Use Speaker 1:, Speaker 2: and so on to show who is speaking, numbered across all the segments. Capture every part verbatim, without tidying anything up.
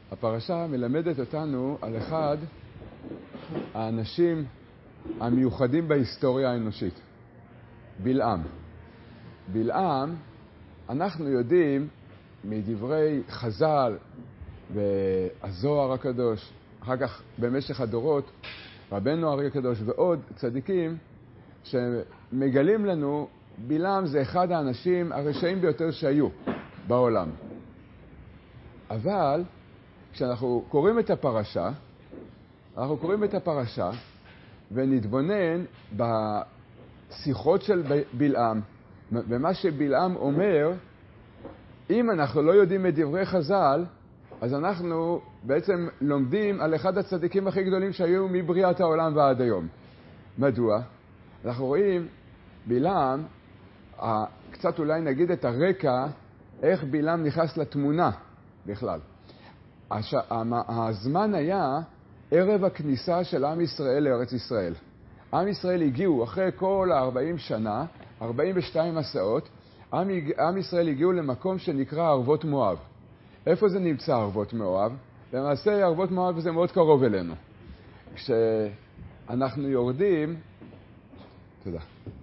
Speaker 1: הפרשה מלמדת אותנו על אחד האנשים המיוחדים בהיסטוריה האנושית, בלעם. בלעם, אנחנו יודעים מדברי חז"ל והזוהר הקדוש, אחר כך במשך הדורות, רבנו אריה הקדוש ועוד צדיקים, שמגלים לנו, בלעם זה אחד האנשים הרשעים ביותר שהיו בעולם. אבל כשאנחנו קוראים את הפרשה, אנחנו קוראים את הפרשה ונתבונן בשיחות של בלעם, ומה שבלעם אומר, אם אנחנו לא יודעים את דברי חז"ל, אז אנחנו בעצם לומדים על אחד הצדיקים הכי גדולים שהיו מבריאת העולם ועד היום. מדוע? אנחנו רואים בלעם, קצת אולי נגיד את הרקע, איך בלעם נכנס לתמונה בכלל. הש... הזמן היה ערב הכניסה של עם ישראל לארץ ישראל. עם ישראל הגיעו אחרי כל ה-ארבעים שנה, ארבעים ושתיים מסעות, עם, עם ישראל הגיעו למקום שנקרא ערבות מואב. איפה זה נמצא ערבות מואב? למעשה ערבות מואב זה מאוד קרוב אלינו. כשאנחנו יורדים, תודה.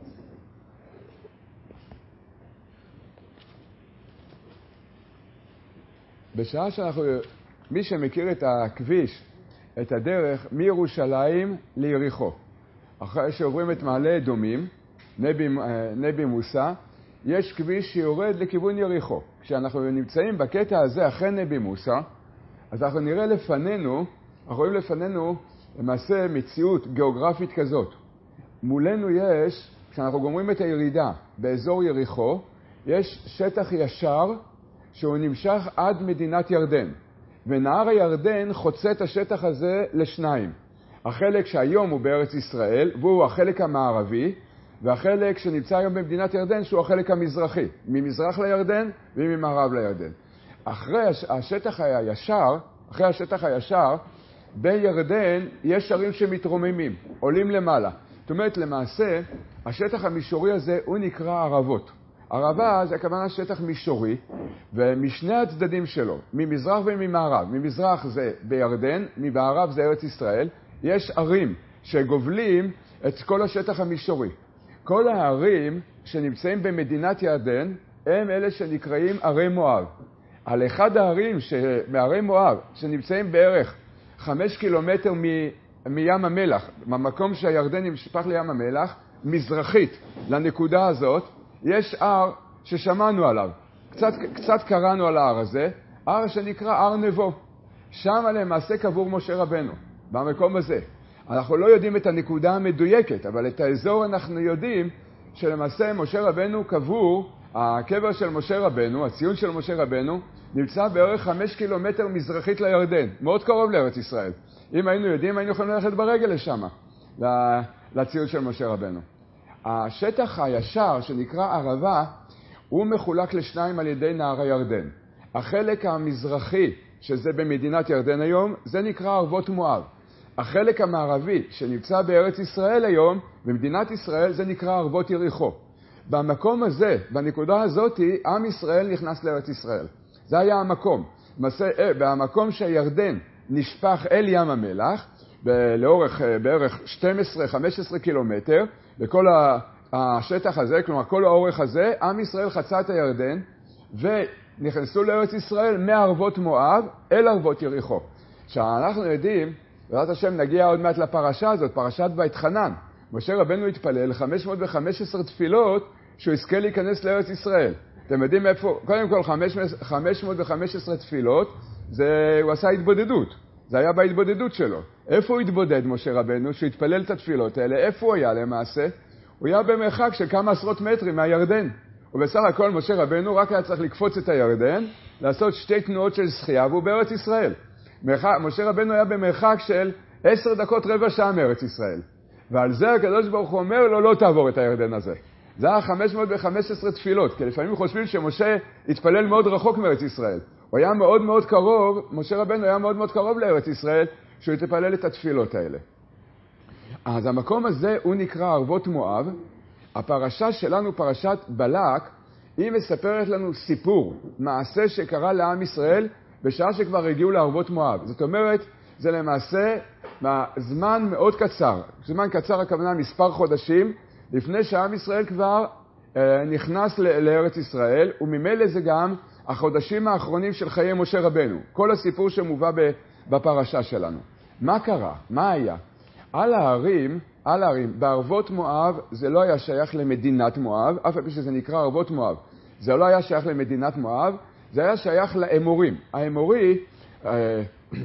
Speaker 1: בשעה שאנחנו, מי שמכיר את הכביש, את הדרך מירושלים ליריחו, אחרי שעוברים את מעלה אדומים, נבי, נבי מוסא, יש כביש שיורד לכיוון יריחו. כשאנחנו נמצאים בקטע הזה אחרי נבי מוסא, אז אנחנו נראה לפנינו, אנחנו רואים לפנינו למעשה מציאות גיאוגרפית כזאת. מולנו יש, כשאנחנו גומרים את הירידה באזור יריחו, יש שטח ישר שהוא נמשך עד מדינת ירדן. ונהר הירדן חוצה את השטח הזה לשניים. החלק שהיום הוא בארץ ישראל, והוא החלק המערבי, והחלק שנמצא היום במדינת ירדן, שהוא החלק המזרחי, ממזרח לירדן וממערב לירדן. אחרי השטח הישר, אחרי השטח הישר, בירדן יש ערים שמתרוממים, עולים למעלה. זאת אומרת, למעשה, השטח המישורי הזה הוא נקרא ערבות. ערבה זה הכוונה שטח מישורי, ומשני הצדדים שלו, ממזרח וממערב, ממזרח זה בירדן, ממערב זה ארץ ישראל, יש ערים שגובלים את כל השטח המישורי. כל הערים שנמצאים במדינת ירדן הם אלה שנקראים ערי מואב. על אחד הערים מערי מואב שנמצאים בערך חמש קילומטר מ... מים המלח, במקום שהירדן נמשפך לים המלח, מזרחית לנקודה הזאת, יש הר ששמענו עליו. קצת, קצת קראנו על ההר הזה, הר שנקרא הר נבו. שם למעשה קבור משה רבנו, במקום הזה. אנחנו לא יודעים את הנקודה המדויקת, אבל את האזור אנחנו יודעים שלמעשה משה רבנו קבור, הקבר של משה רבנו, הציון של משה רבנו, נמצא בערך חמש קילומטר מזרחית לירדן, מאוד קרוב לארץ ישראל. אם היינו יודעים, היינו יכולים ללכת ברגל לשם, לציון של משה רבנו. השטח הישר שנקרא ערבה, הוא מחולק לשניים על ידי נהר הירדן. החלק המזרחי, שזה במדינת ירדן היום, זה נקרא ערבות מואב. החלק המערבי שנמצא בארץ ישראל היום, במדינת ישראל, זה נקרא ערבות יריחו. במקום הזה, בנקודה הזאת, עם ישראל נכנס לארץ ישראל. זה היה המקום. במקום שהירדן נשפך אל ים המלח, לאורך בערך שתים עשרה חמש עשרה קילומטר, וכל השטח הזה, כלומר כל האורך הזה, עם ישראל חצה את הירדן, ונכנסו לארץ ישראל מערבות מואב אל ערבות יריחו. שאנחנו יודעים, בעזרת השם נגיע עוד מעט לפרשה הזאת, פרשת ואתחנן. משה רבנו התפלל חמש מאות וחמש עשרה תפילות שהוא יזכה להיכנס לארץ ישראל. אתם יודעים איפה? קודם כל חמש מאות וחמש עשרה תפילות, זה, הוא עשה התבודדות. זה היה בהתבודדות שלו. איפה הוא התבודד משה רבנו שהוא התפלל את התפילות האלה? איפה הוא היה למעשה? הוא היה במרחק של כמה עשרות מטרים מהירדן. ובסך הכל משה רבנו רק היה צריך לקפוץ את הירדן, לעשות שתי תנועות של שחייה, והוא בארץ ישראל. מרחק, משה רבנו היה במרחק של עשר דקות רבע שעה מארץ ישראל. ועל זה הקדוש ברוך הוא אומר לו, לא תעבור את הירדן הזה. זה היה חמש מאות וחמש עשרה תפילות, כי לפעמים חושבים שמשה התפלל מאוד רחוק מארץ ישראל. הוא היה מאוד מאוד קרוב, משה רבנו היה מאוד מאוד קרוב לארץ ישראל, שהוא התפלל את התפילות האלה. אז המקום הזה הוא נקרא ערבות מואב. הפרשה שלנו, פרשת בלק, היא מספרת לנו סיפור, מעשה שקרה לעם ישראל בשעה שכבר הגיעו לערבות מואב. זאת אומרת, זה למעשה זמן מאוד קצר. זמן קצר הכוונה מספר חודשים, לפני שעם ישראל כבר אה, נכנס לארץ ישראל, וממילא זה גם החודשים האחרונים של חיי משה רבנו. כל הסיפור שמובא בפרשה שלנו. מה קרה? מה היה? על ההרים, על ההרים, בערבות מואב זה לא היה שייך למדינת מואב, אף על פי שזה נקרא ערבות מואב. זה לא היה שייך למדינת מואב, זה היה שייך לאמורים. האמורי, אה,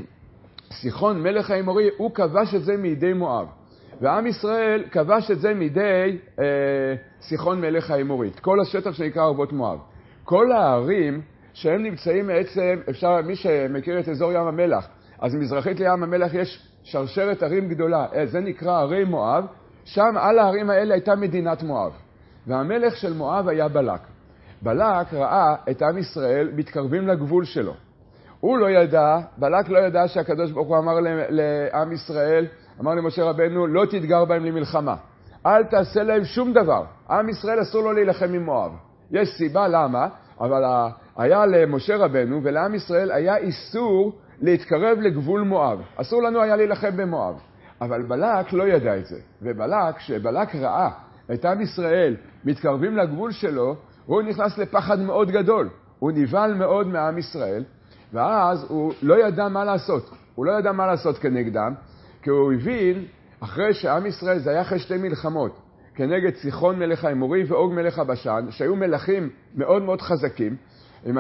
Speaker 1: סיחון מלך האמורי, הוא כבש את זה מידי מואב. ועם ישראל כבש את זה מידי אה, סיחון מלך האמורי. כל השטח שנקרא ערבות מואב. כל הערים שהם נמצאים בעצם, אפשר, מי שמכיר את אזור ים המלח, אז מזרחית לים המלח יש שרשרת ערים גדולה, זה נקרא ערי מואב, שם על הערים האלה הייתה מדינת מואב. והמלך של מואב היה בלק. בלק ראה את עם ישראל מתקרבים לגבול שלו. הוא לא ידע, בלק לא ידע שהקדוש ברוך הוא אמר לעם ישראל, אמר למשה רבנו, לא תתגר בהם למלחמה. אל תעשה להם שום דבר. עם ישראל אסור לו להילחם עם מואב. יש סיבה למה, אבל היה למשה רבנו ולעם ישראל היה איסור להתקרב לגבול מואב. אסור לנו היה להילחם במואב. אבל בלק לא ידע את זה. ובלק, כשבלק ראה את עם ישראל מתקרבים לגבול שלו, הוא נכנס לפחד מאוד גדול. הוא נבהל מאוד מעם ישראל, ואז הוא לא ידע מה לעשות. הוא לא ידע מה לעשות כנגדם, כי הוא הבין, אחרי שעם ישראל, זה היה אחרי שתי מלחמות, כנגד סיחון מלך האמורי ואוג מלך הבשן, שהיו מלכים מאוד מאוד חזקים, עם,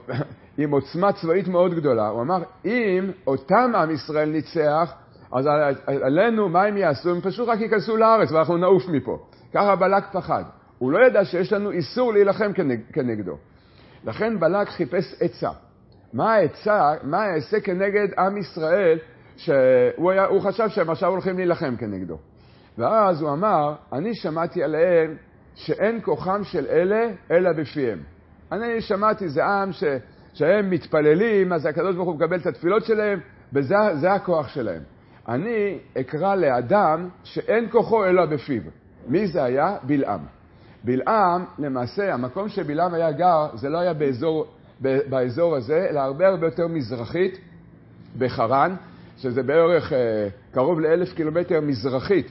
Speaker 1: עם עוצמה צבאית מאוד גדולה. הוא אמר, אם אותם עם ישראל ניצח, אז עלינו מה הם יעשו? הם פשוט רק ייכנסו לארץ ואנחנו נעוף מפה. ככה בלק פחד. הוא לא ידע שיש לנו איסור להילחם כנג, כנגדו. לכן בלק חיפש עצה. מה העצה, מה העשה כנגד עם ישראל, שהוא היה, הוא חשב שהם עכשיו הולכים להילחם כנגדו. ואז הוא אמר, אני שמעתי עליהם שאין כוחם של אלה אלא בפיהם. אני שמעתי, זה עם ש, שהם מתפללים, אז הקדוש ברוך הוא מקבל את התפילות שלהם, וזה זה הכוח שלהם. אני אקרא לאדם שאין כוחו אלא בפיו. מי זה היה? בלעם. בלעם, למעשה, המקום שבלעם היה גר, זה לא היה באזור, באזור הזה, אלא הרבה הרבה יותר מזרחית, בחרן, שזה בערך קרוב לאלף קילומטר מזרחית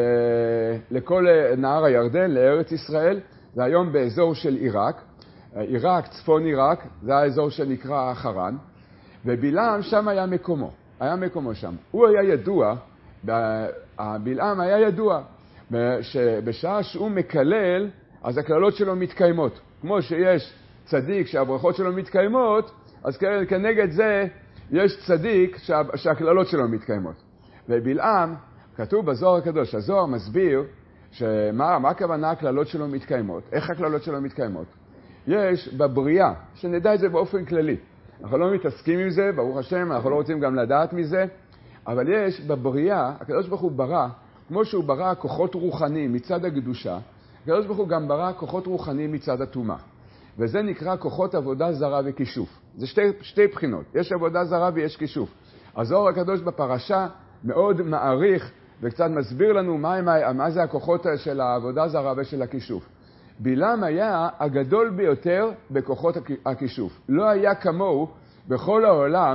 Speaker 1: לכל נהר הירדן, לארץ ישראל. זה היום באזור של עיראק. עיראק, צפון עיראק, זה האזור שנקרא חרן. ובלעם שם היה מקומו, היה מקומו שם. הוא היה ידוע, בלעם היה ידוע, שבשעה שהוא מקלל, אז הכללות שלו מתקיימות. כמו שיש צדיק שהברכות שלו מתקיימות, אז כנגד זה יש צדיק שה, שהכללות שלו מתקיימות. ובלעם, כתוב בזוהר הקדוש, הזוהר מסביר שמה מה הכוונה הכללות שלו מתקיימות, איך הכללות שלו מתקיימות. יש בבריאה, שנדע את זה באופן כללי. אנחנו לא מתעסקים עם זה, ברוך השם, אנחנו לא רוצים גם לדעת מזה, אבל יש בבריאה, הקדוש ברוך הוא ברא, כמו שהוא ברא כוחות רוחניים מצד הקדושה, הקדוש ברוך הוא גם ברא כוחות רוחניים מצד הטומאה. וזה נקרא כוחות עבודה זרה וכישוף. זה שתי, שתי בחינות. יש עבודה זרה ויש כישוף. הזוהר הקדוש בפרשה מאוד מעריך וקצת מסביר לנו מה, מה, מה זה הכוחות של העבודה זרה ושל הכישוף. בלעם היה הגדול ביותר בכוחות הכישוף. לא היה כמוהו בכל העולם,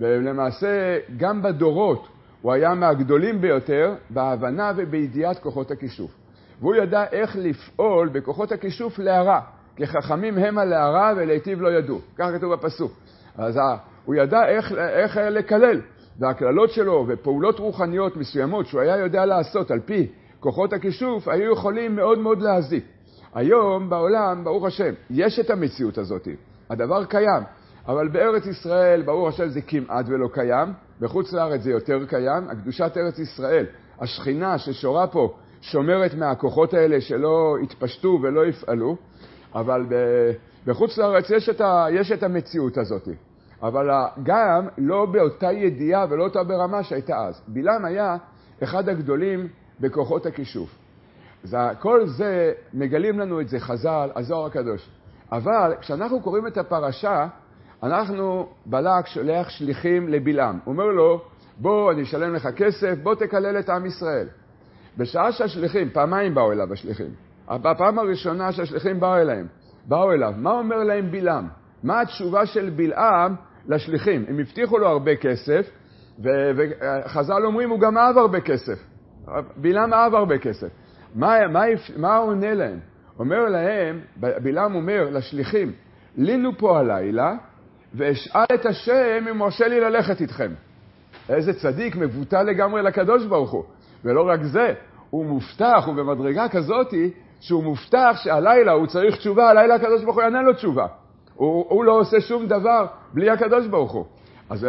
Speaker 1: ולמעשה גם בדורות הוא היה מהגדולים ביותר בהבנה ובידיעת כוחות הכישוף. והוא ידע איך לפעול בכוחות הכישוף להרע. כי חכמים הם על להרע ולהיטיב לא ידעו. ככה כתוב בפסוק. אז הוא ידע איך, איך לקלל. והכללות שלו ופעולות רוחניות מסוימות שהוא היה יודע לעשות על פי כוחות הכישוף, היו יכולים מאוד מאוד להזיק. היום בעולם, ברוך השם, יש את המציאות הזאת. הדבר קיים. אבל בארץ ישראל, ברוך השם, זה כמעט ולא קיים. בחוץ לארץ זה יותר קיים. הקדושת ארץ ישראל, השכינה ששורה פה, שומרת מהכוחות האלה שלא התפשטו ולא יפעלו. אבל בחוץ לארץ יש את, ה, יש את המציאות הזאת. אבל גם לא באותה ידיעה ולא אותה ברמה שהייתה אז. בלעם היה אחד הגדולים בכוחות הכישוף. זה, כל זה, מגלים לנו את זה חז"ל, הזוהר הקדוש. אבל כשאנחנו קוראים את הפרשה, אנחנו, בלק שולח שליחים לבלעם. הוא אומר לו, בוא אני אשלם לך כסף, בוא תקלל את עם ישראל. בשעה שהשליחים, פעמיים באו אליו השליחים. בפעם הראשונה שהשליחים באו אליהם, באו אליו. מה אומר להם בלעם? מה התשובה של בלעם לשליחים. הם הבטיחו לו הרבה כסף, וחז"ל אומרים, הוא גם אהב הרבה כסף. בלעם אהב הרבה כסף. מה, מה, מה הוא עונה להם? אומר להם, בלעם אומר לשליחים, לינו פה הלילה, ואשאל את השם אם מרשה לי ללכת איתכם. איזה צדיק מבוטל לגמרי לקדוש ברוך הוא. ולא רק זה, הוא מובטח, הוא במדרגה כזאת, שהוא מובטח שהלילה הוא צריך תשובה, הלילה הקדוש ברוך הוא יענה לו תשובה. הוא, הוא לא עושה שום דבר בלי הקדוש ברוך הוא. אז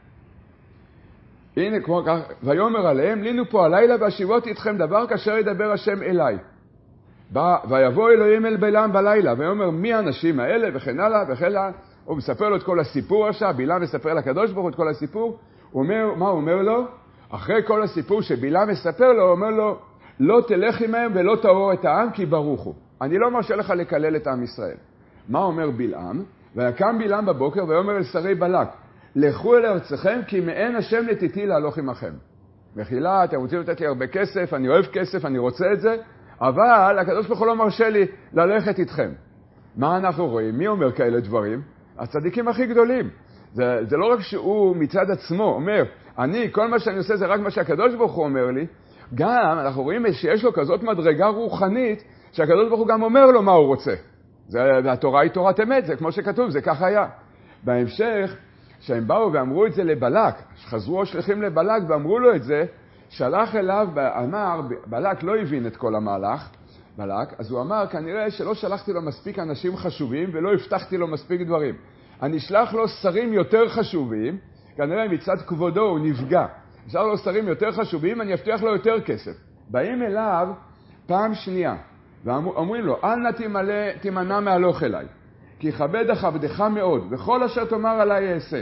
Speaker 1: הנה, כמו כך, ויאמר עליהם, לינו פה הלילה והשיבות איתכם דבר כאשר ידבר השם אליי. בא, ויבוא אלוהים אל בלעם בלילה, ויאמר מי האנשים האלה וכן הלאה וכן הלאה. הוא מספר לו את כל הסיפור עכשיו, בלעם מספר לקדוש ברוך הוא את כל הסיפור. הוא אומר, מה הוא אומר לו? אחרי כל הסיפור שבלעם מספר לו, הוא אומר לו, לא תלך עמהם ולא תאור את העם כי ברוך הוא. אני לא מרשה לך לקלל את עם ישראל. מה אומר בלעם? ויקם בלעם בבוקר ויאמר אל שרי בלק, לכו אל ארצכם כי מאין השם נתיתי להלוך עמכם. מחילה, אתם רוצים לתת לי הרבה כסף, אני אוהב כסף, אני רוצה את זה, אבל הקדוש ברוך הוא לא מרשה לי ללכת איתכם. מה אנחנו רואים? מי אומר כאלה דברים? הצדיקים הכי גדולים. זה, זה לא רק שהוא מצד עצמו אומר, אני, כל מה שאני עושה זה רק מה שהקדוש ברוך הוא אומר לי, גם אנחנו רואים שיש לו כזאת מדרגה רוחנית, שהקדוש ברוך הוא גם אומר לו מה הוא רוצה. זה, והתורה היא תורת אמת, זה כמו שכתוב, זה כך היה. בהמשך, שהם באו ואמרו את זה לבלק, חזרו השליחים לבלק ואמרו לו את זה, שלח אליו, אמר, בלק לא הבין את כל המהלך, בלק, אז הוא אמר, כנראה שלא שלחתי לו מספיק אנשים חשובים ולא הבטחתי לו מספיק דברים. אני אשלח לו שרים יותר חשובים, כנראה מצד כבודו הוא נפגע. אשלח לו שרים יותר חשובים, אני אבטיח לו יותר כסף. באים אליו פעם שנייה, ואומרים לו, אל נא תמלא, תימנע מהלוך אליי, כי כבד אכבדך מאוד, וכל אשר תאמר עליי אעשה.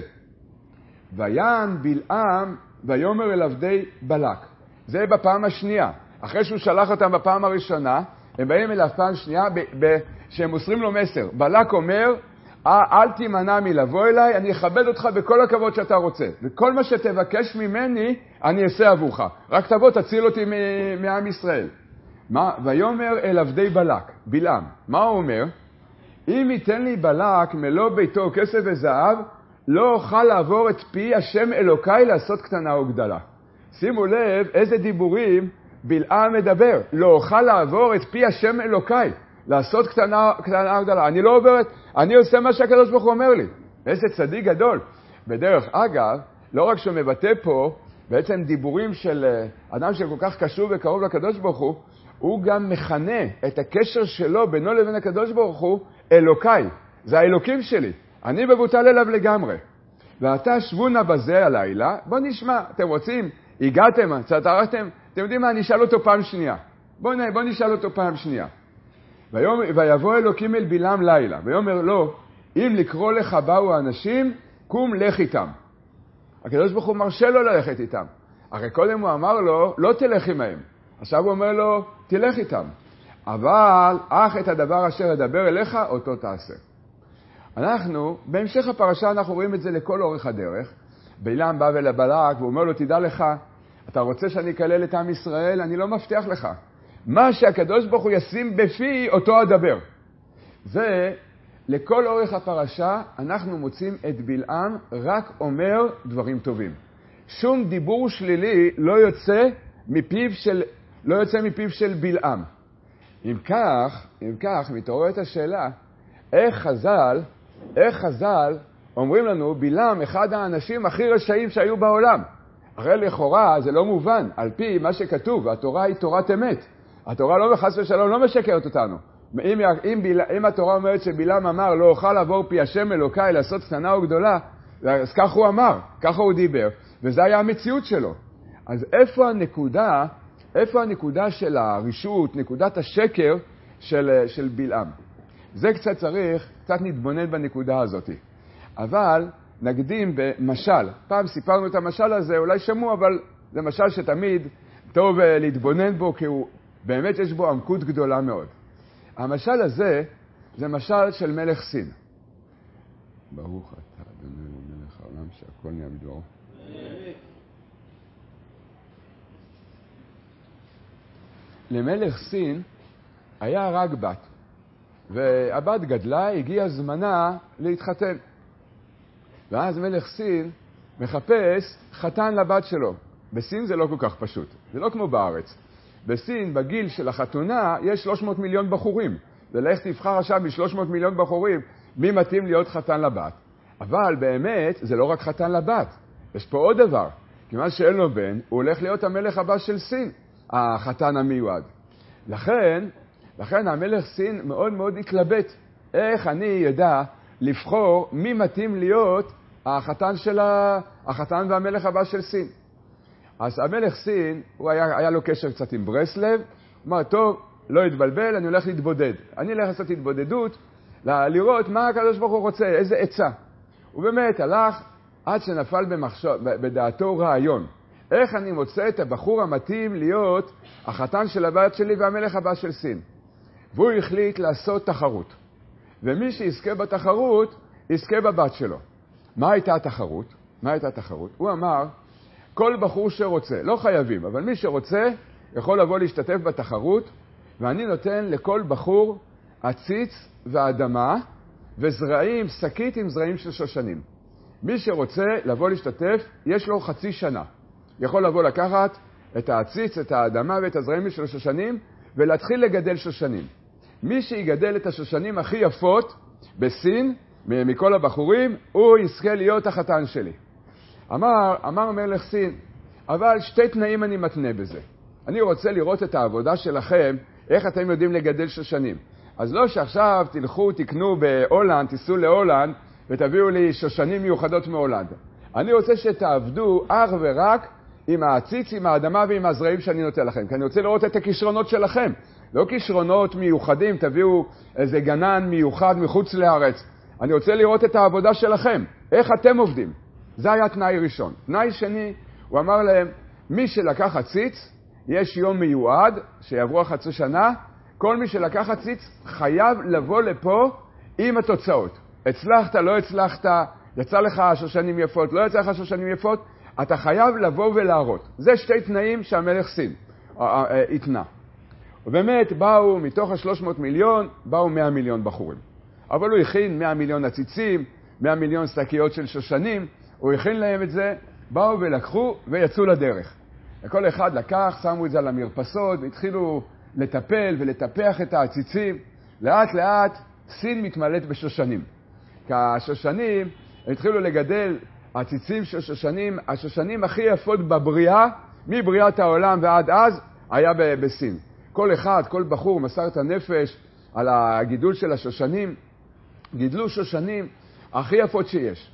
Speaker 1: ויען בלעם ויאמר אל עבדי בלק. זה בפעם השנייה. אחרי שהוא שלח אותם בפעם הראשונה, הם באים אליו פעם שנייה, ב- ב- שהם מוסרים לו מסר. בלק אומר, אל תימנע מלבוא אליי, אני אכבד אותך בכל הכבוד שאתה רוצה. וכל מה שתבקש ממני, אני אעשה עבורך. רק תבוא, תציל אותי מ- מעם ישראל. מה? ויאמר אל עבדי בלק, בלעם. מה הוא אומר? אם ייתן לי בלק מלוא ביתו כסף וזהב, לא אוכל לעבור את פי השם אלוקיי לעשות קטנה או גדלה. שימו לב איזה דיבורים בלעם מדבר. לא אוכל לעבור את פי השם אלוקיי לעשות קטנה, קטנה או גדלה. אני לא עוברת, אני עושה מה שהקדוש ברוך הוא אומר לי. איזה צדיק גדול. בדרך אגב, לא רק שהוא מבטא פה, בעצם דיבורים של אדם שכל כך קשור וקרוב לקדוש ברוך הוא, הוא גם מכנה את הקשר שלו בינו לבין הקדוש ברוך הוא אלוקיי. זה האלוקים שלי. אני מבוטל אליו לגמרי. ואתה שבונה בזה הלילה, בוא נשמע, אתם רוצים, הגעתם, צטרתם, אתם יודעים מה, נשאל אותו פעם שנייה. בוא, בוא נשאל אותו פעם שנייה. ויום, ויבוא אלוקים אל בלעם לילה, ויאמר לו, אם לקרוא לך באו האנשים, קום לך איתם. הקדוש ברוך הוא מרשה לו ללכת איתם. הרי קודם הוא אמר לו, לא תלך עמהם. עכשיו הוא אומר לו, תלך איתם. אבל, אך את הדבר אשר ידבר אליך, אותו תעשה. אנחנו, בהמשך הפרשה אנחנו רואים את זה לכל אורך הדרך. בלעם בא ולבלק והוא אומר לו, תדע לך, אתה רוצה שאני אקלל את עם ישראל? אני לא מבטיח לך. מה שהקדוש ברוך הוא ישים בפי, אותו אדבר. זה, לכל אורך הפרשה, אנחנו מוצאים את בלעם רק אומר דברים טובים. שום דיבור שלילי לא יוצא מפיו של, לא יוצא מפיו של בלעם. אם כך, אם כך, מתעוררת השאלה, איך חז"ל, איך חז"ל אומרים לנו, בלעם אחד האנשים הכי רשעים שהיו בעולם. הרי לכאורה זה לא מובן, על פי מה שכתוב, התורה היא תורת אמת. התורה לא בחס ושלום לא משקרת אותנו. אם, אם, אם התורה אומרת שבלעם אמר, לא אוכל לעבור פי השם אלוקיי לעשות קטנה או גדולה, אז כך הוא אמר, ככה הוא דיבר, וזה היה המציאות שלו. אז איפה הנקודה, איפה הנקודה של הרשות, נקודת השקר של, של בלעם? זה קצת צריך, קצת נתבונן בנקודה הזאת. אבל נקדים במשל. פעם סיפרנו את המשל הזה, אולי שמעו, אבל זה משל שתמיד טוב להתבונן בו, כי הוא, באמת יש בו עמקות גדולה מאוד. המשל הזה זה משל של מלך סין. ברוך אתה, אדוני מלך העולם, שהכל נהיה בדברו. למלך סין היה רק בת. והבת גדלה, הגיע זמנה להתחתן. ואז מלך סין מחפש חתן לבת שלו. בסין זה לא כל כך פשוט, זה לא כמו בארץ. בסין, בגיל של החתונה, יש שלוש מאות מיליון בחורים. ולך תבחר עכשיו מ-שלוש מאות מיליון בחורים, מי מתאים להיות חתן לבת. אבל באמת, זה לא רק חתן לבת. יש פה עוד דבר. כיוון שאין לו בן, הוא הולך להיות המלך הבא של סין, החתן המיועד. לכן, לכן המלך סין מאוד מאוד התלבט. איך אני ידע לבחור מי מתאים להיות החתן, של ה... החתן והמלך הבא של סין. אז המלך סין, הוא היה, היה לו קשר קצת עם ברסלב, הוא אמר, טוב, לא יתבלבל, אני הולך להתבודד. אני הולך לעשות התבודדות, לראות מה הקדוש ברוך הוא רוצה, איזה עצה. הוא באמת הלך עד שנפל במחשוב, בדעתו רעיון. איך אני מוצא את הבחור המתאים להיות החתן של הבת שלי והמלך הבא של סין. והוא החליט לעשות תחרות. ומי שיזכה בתחרות, יזכה בבת שלו. מה הייתה התחרות? מה הייתה התחרות? הוא אמר, כל בחור שרוצה, לא חייבים, אבל מי שרוצה יכול לבוא להשתתף בתחרות, ואני נותן לכל בחור עציץ ואדמה וזרעים, שקית עם זרעים של שושנים. מי שרוצה לבוא להשתתף, יש לו חצי שנה. יכול לבוא לקחת את העציץ, את האדמה ואת הזרעים של שושנים, ולהתחיל לגדל שושנים. מי שיגדל את השושנים הכי יפות בסין, מכל הבחורים, הוא יזכה להיות החתן שלי. אמר, אמר מלך סין, אבל שתי תנאים אני מתנה בזה. אני רוצה לראות את העבודה שלכם, איך אתם יודעים לגדל שושנים. אז לא שעכשיו תלכו, תקנו בהולנד, תיסעו להולנד, ותביאו לי שושנים מיוחדות מהולנד. אני רוצה שתעבדו אך ורק עם העציץ, עם האדמה ועם הזרעים שאני נותן לכם. כי אני רוצה לראות את הכישרונות שלכם. לא כישרונות מיוחדים, תביאו איזה גנן מיוחד מחוץ לארץ. אני רוצה לראות את העבודה שלכם. איך אתם עובדים? זה היה תנאי ראשון. תנאי שני, הוא אמר להם, מי שלקח עציץ, יש יום מיועד, שיעברו חצי שנה, כל מי שלקח עציץ חייב לבוא לפה עם התוצאות. הצלחת, לא הצלחת, יצא לך שושנים יפות, לא יצא לך שושנים יפות, אתה חייב לבוא ולהראות. זה שתי תנאים שהמלך סין התנה. ובאמת באו, מתוך ה-שלוש מאות מיליון, באו מאה מיליון בחורים. אבל הוא הכין מאה מיליון עציצים, מאה מיליון שקיות של שושנים, הוא הכין להם את זה, באו ולקחו ויצאו לדרך. וכל אחד לקח, שמו את זה על המרפסות, והתחילו לטפל ולטפח את העציצים. לאט לאט סין מתמלאת בשושנים. כי השושנים התחילו לגדל עציצים של שושנים, השושנים הכי יפות בבריאה, מבריאת העולם ועד אז, היה בסין. כל אחד, כל בחור מסר את הנפש על הגידול של השושנים, גידלו שושנים הכי יפות שיש.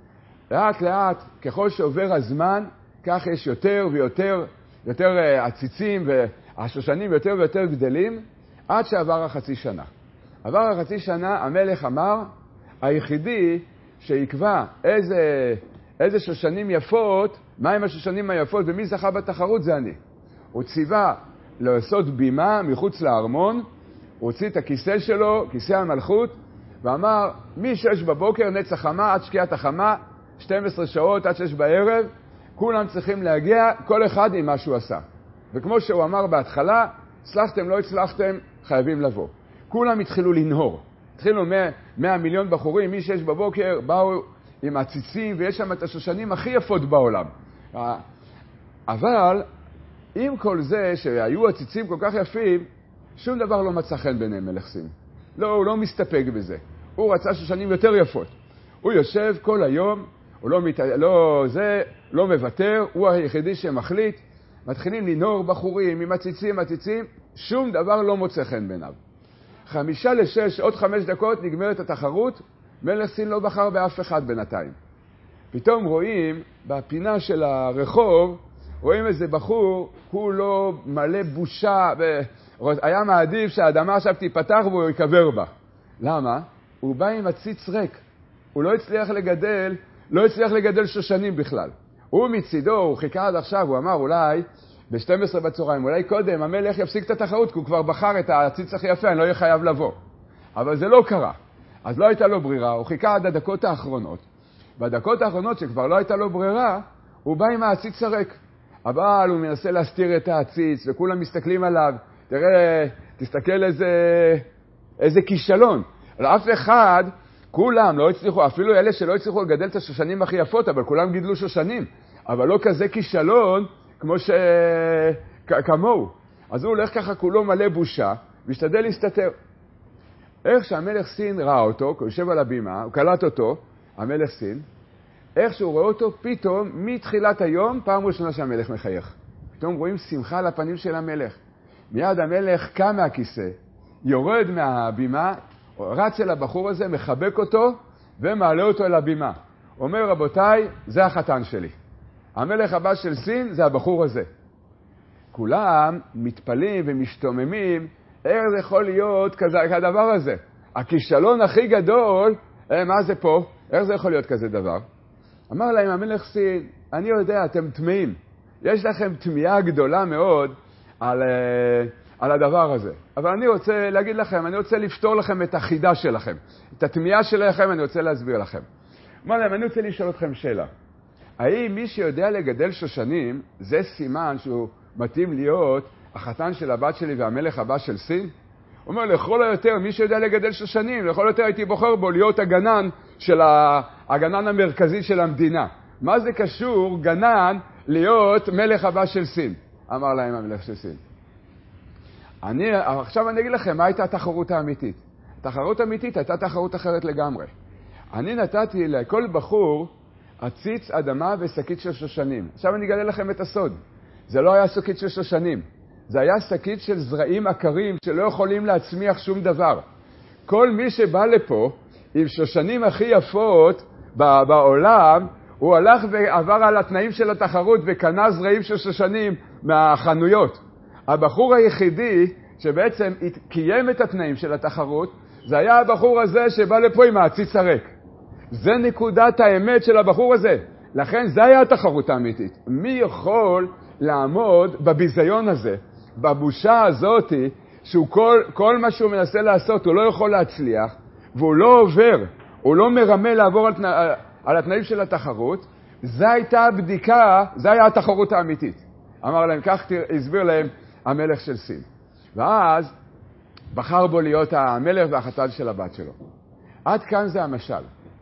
Speaker 1: לאט לאט, ככל שעובר הזמן, כך יש יותר ויותר, יותר עציצים והשושנים יותר ויותר גדלים, עד שעבר החצי שנה. עבר החצי שנה, המלך אמר, היחידי שיקבע איזה, איזה שושנים יפות, מהם השושנים היפות ומי זכה בתחרות זה אני. הוא ציווה לעשות בימה מחוץ לארמון, הוא הוציא את הכיסא שלו, כיסא המלכות, ואמר, מי שש בבוקר נצח חמה עד שקיעת החמה, שתים עשרה שעות עד שש בערב, כולם צריכים להגיע, כל אחד עם מה שהוא עשה. וכמו שהוא אמר בהתחלה, הצלחתם, לא הצלחתם, חייבים לבוא. כולם התחילו לנהור. התחילו מאה מיליון בחורים, מי שש בבוקר, באו עם הציצים, ויש שם את השושנים הכי יפות בעולם. אבל, עם כל זה שהיו הציצים כל כך יפים, שום דבר לא מצא חן ביניהם מלך סין. לא, הוא לא מסתפק בזה. הוא רצה שושנים יותר יפות. הוא יושב כל היום, הוא לא, מת... לא, זה, לא מוותר, הוא היחידי שמחליט. מתחילים לנהור בחורים עם הציצים, הציצים, שום דבר לא מוצא חן ביניו. חמישה לשש, עוד חמש דקות, נגמרת התחרות, מלך סין לא בחר באף אחד בינתיים. פתאום רואים, בפינה של הרחוב, רואים איזה בחור, הוא לא מלא בושה, היה מעדיף שהאדמה עכשיו תיפתח והוא יקבר בה. למה? הוא בא עם הציץ ריק. הוא לא הצליח לגדל, לא הצליח לגדל שושנים בכלל. הוא מצידו, הוא חיכה עד עכשיו, הוא אמר אולי ב-שתים עשרה בצהריים, אולי קודם המלך יפסיק את התחרות, כי הוא כבר בחר את הציץ הכי יפה, אני לא יהיה חייב לבוא. אבל זה לא קרה. אז לא הייתה לו ברירה, הוא חיכה עד הדקות האחרונות. בדקות האחרונות שכבר לא הייתה לו ברירה, הוא בא עם הציץ הריק. אבל הוא מנסה להסתיר את הציץ, וכולם מסתכלים עליו. תראה, תסתכל איזה, איזה כישלון. אבל אף אחד כולם לא הצליחו, אפילו אלה שלא הצליחו לגדל את השושנים הכי יפות, אבל כולם גידלו שושנים. אבל לא כזה כישלון כמו ש... כמוהו. אז הוא הולך ככה כולו מלא בושה, והשתדל להסתתר. איך שהמלך סין ראה אותו, הוא יושב על הבימה, הוא קלט אותו, המלך סין, איך שהוא רואה אותו פתאום, מתחילת היום, פעם ראשונה שהמלך מחייך. פתאום רואים שמחה על הפנים של המלך. מיד המלך קם מהכיסא, יורד מהבימה, רץ אל הבחור הזה, מחבק אותו, ומעלה אותו אל הבימה. אומר, רבותיי, זה החתן שלי. המלך הבא של סין זה הבחור הזה. כולם מתפלים ומשתוממים, איך זה יכול להיות כזה, כדבר הזה? הכישלון הכי גדול, אה, מה זה פה? איך זה יכול להיות כזה דבר? אמר להם המלך סין, אני יודע, אתם תמיים. יש לכם תמיהה גדולה מאוד על, על הדבר הזה. אבל אני רוצה להגיד לכם, אני רוצה לפתור לכם את החידה שלכם. את התמיהה שלכם אני רוצה להסביר לכם. אמר להם, אני רוצה לשאול אתכם שאלה. האם מי שיודע לגדל שושנים, זה סימן שהוא מתאים להיות החתן של הבת שלי והמלך הבא של סין? הוא אומר, לכל היותר, מי שיודע לגדל שושנים, לכל היותר הייתי בוחר בו להיות הגנן של הגנן המרכזי של המדינה. מה זה קשור, גנן, להיות מלך הבא של סין? אמר להם המלך של סין. אני, עכשיו אני אגיד לכם, מה הייתה התחרות האמיתית? התחרות האמיתית הייתה תחרות אחרת לגמרי. אני נתתי לכל בחור עציץ אדמה ושקית של שושנים. עכשיו אני אגלה לכם את הסוד. זה לא היה שקית של שושנים. זה היה שקית של זרעים עקרים שלא יכולים להצמיח שום דבר. כל מי שבא לפה עם שושנים הכי יפות בעולם, הוא הלך ועבר על התנאים של התחרות וקנה זרעים של שושנים מהחנויות. הבחור היחידי שבעצם קיים את התנאים של התחרות, זה היה הבחור הזה שבא לפה עם העציץ הריק. זה נקודת האמת של הבחור הזה. לכן זה היה התחרות האמיתית. מי יכול לעמוד בביזיון הזה, בבושה הזאת, שהוא כל, כל מה שהוא מנסה לעשות, הוא לא יכול להצליח, והוא לא עובר, הוא לא מרמה לעבור על, תנא, על התנאים של התחרות. זה הייתה הבדיקה, זה היה התחרות האמיתית. אמר להם, כך הסביר להם המלך של סין. ואז בחר בו להיות המלך והחתן של הבת שלו. עד כאן זה המשל.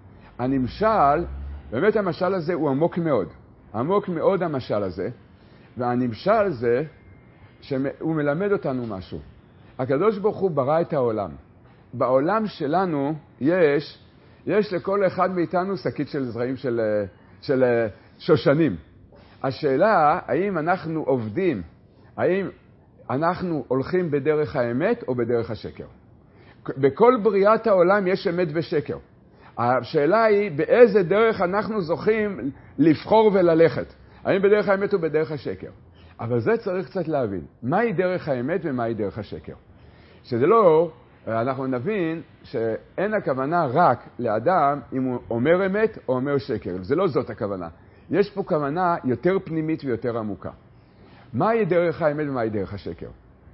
Speaker 1: הנמשל, באמת המשל הזה הוא עמוק מאוד. עמוק מאוד המשל הזה. והנמשל זה שהוא מלמד אותנו משהו. הקדוש ברוך הוא ברא את העולם. בעולם שלנו יש, יש לכל אחד מאיתנו שקית של זרעים של, של שושנים. השאלה, האם אנחנו עובדים, האם אנחנו הולכים בדרך האמת או בדרך השקר? בכל בריאת העולם יש אמת ושקר. השאלה היא באיזה דרך אנחנו זוכים לבחור וללכת. האם בדרך האמת או בדרך השקר? אבל זה צריך קצת להבין. מהי דרך האמת ומהי דרך השקר? שזה לא, אנחנו נבין שאין הכוונה רק לאדם אם הוא אומר אמת או אומר שקר. זה לא זאת הכוונה. יש פה כוונה יותר פנימית ויותר עמוקה. מהי דרך האמת ומהי דרך השקר?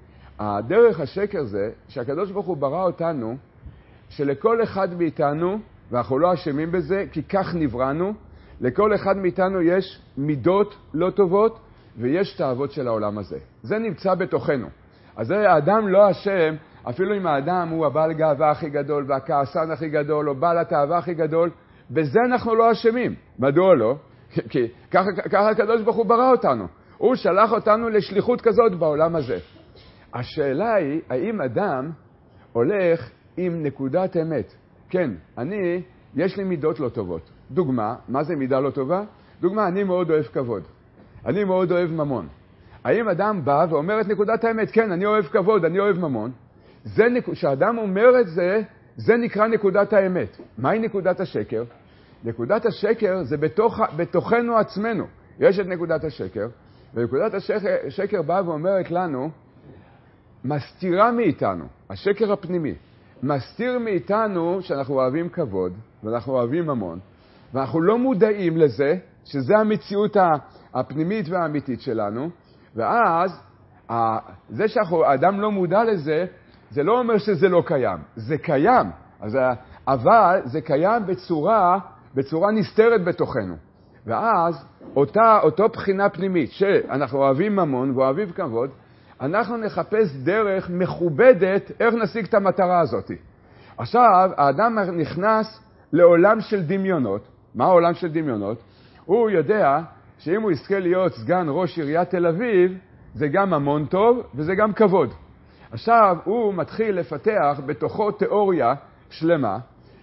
Speaker 1: הדרך השקר זה שהקדוש ברוך הוא ברא אותנו, שלכל אחד מאיתנו, ואנחנו לא אשמים בזה, כי כך נבראנו, לכל אחד מאיתנו יש מידות לא טובות, ויש תאוות של העולם הזה. זה נמצא בתוכנו. אז האדם לא אשם, אפילו אם האדם הוא הבעל גאווה הכי גדול, והכעסן הכי גדול, או בעל התאווה הכי גדול, בזה אנחנו לא אשמים. מדוע לא? כי ככה, ככה הקדוש ברוך הוא ברא אותנו. הוא שלח אותנו לשליחות כזאת בעולם הזה. השאלה היא, האם אדם הולך עם נקודת אמת? כן, אני, יש לי מידות לא טובות. דוגמה, מה זה מידה לא טובה? דוגמה, אני מאוד אוהב כבוד. אני מאוד אוהב ממון. האם אדם בא ואומר את נקודת האמת? כן, אני אוהב כבוד, אני אוהב ממון. זה, כשאדם אומר את זה, זה נקרא נקודת האמת. מהי נקודת השקר? נקודת השקר זה בתוך, בתוכנו עצמנו. יש את נקודת השקר, ונקודת השקר, השקר באה ואומרת לנו, מסתירה מאיתנו, השקר הפנימי, מסתיר מאיתנו שאנחנו אוהבים כבוד, ואנחנו אוהבים ממון, ואנחנו לא מודעים לזה, שזה המציאות הפנימית והאמיתית שלנו, ואז זה שהאדם לא מודע לזה, זה לא אומר שזה לא קיים, זה קיים, אז, אבל זה קיים בצורה, בצורה נסתרת בתוכנו. ואז אותה, אותו בחינה פנימית שאנחנו אוהבים ממון ואוהבים כבוד, אנחנו נחפש דרך מכובדת איך נשיג את המטרה הזאת. עכשיו, האדם נכנס לעולם של דמיונות. מה העולם של דמיונות? הוא יודע שאם הוא יזכה להיות סגן ראש עיריית תל אביב, זה גם ממון טוב וזה גם כבוד. עכשיו, הוא מתחיל לפתח בתוכו תיאוריה שלמה,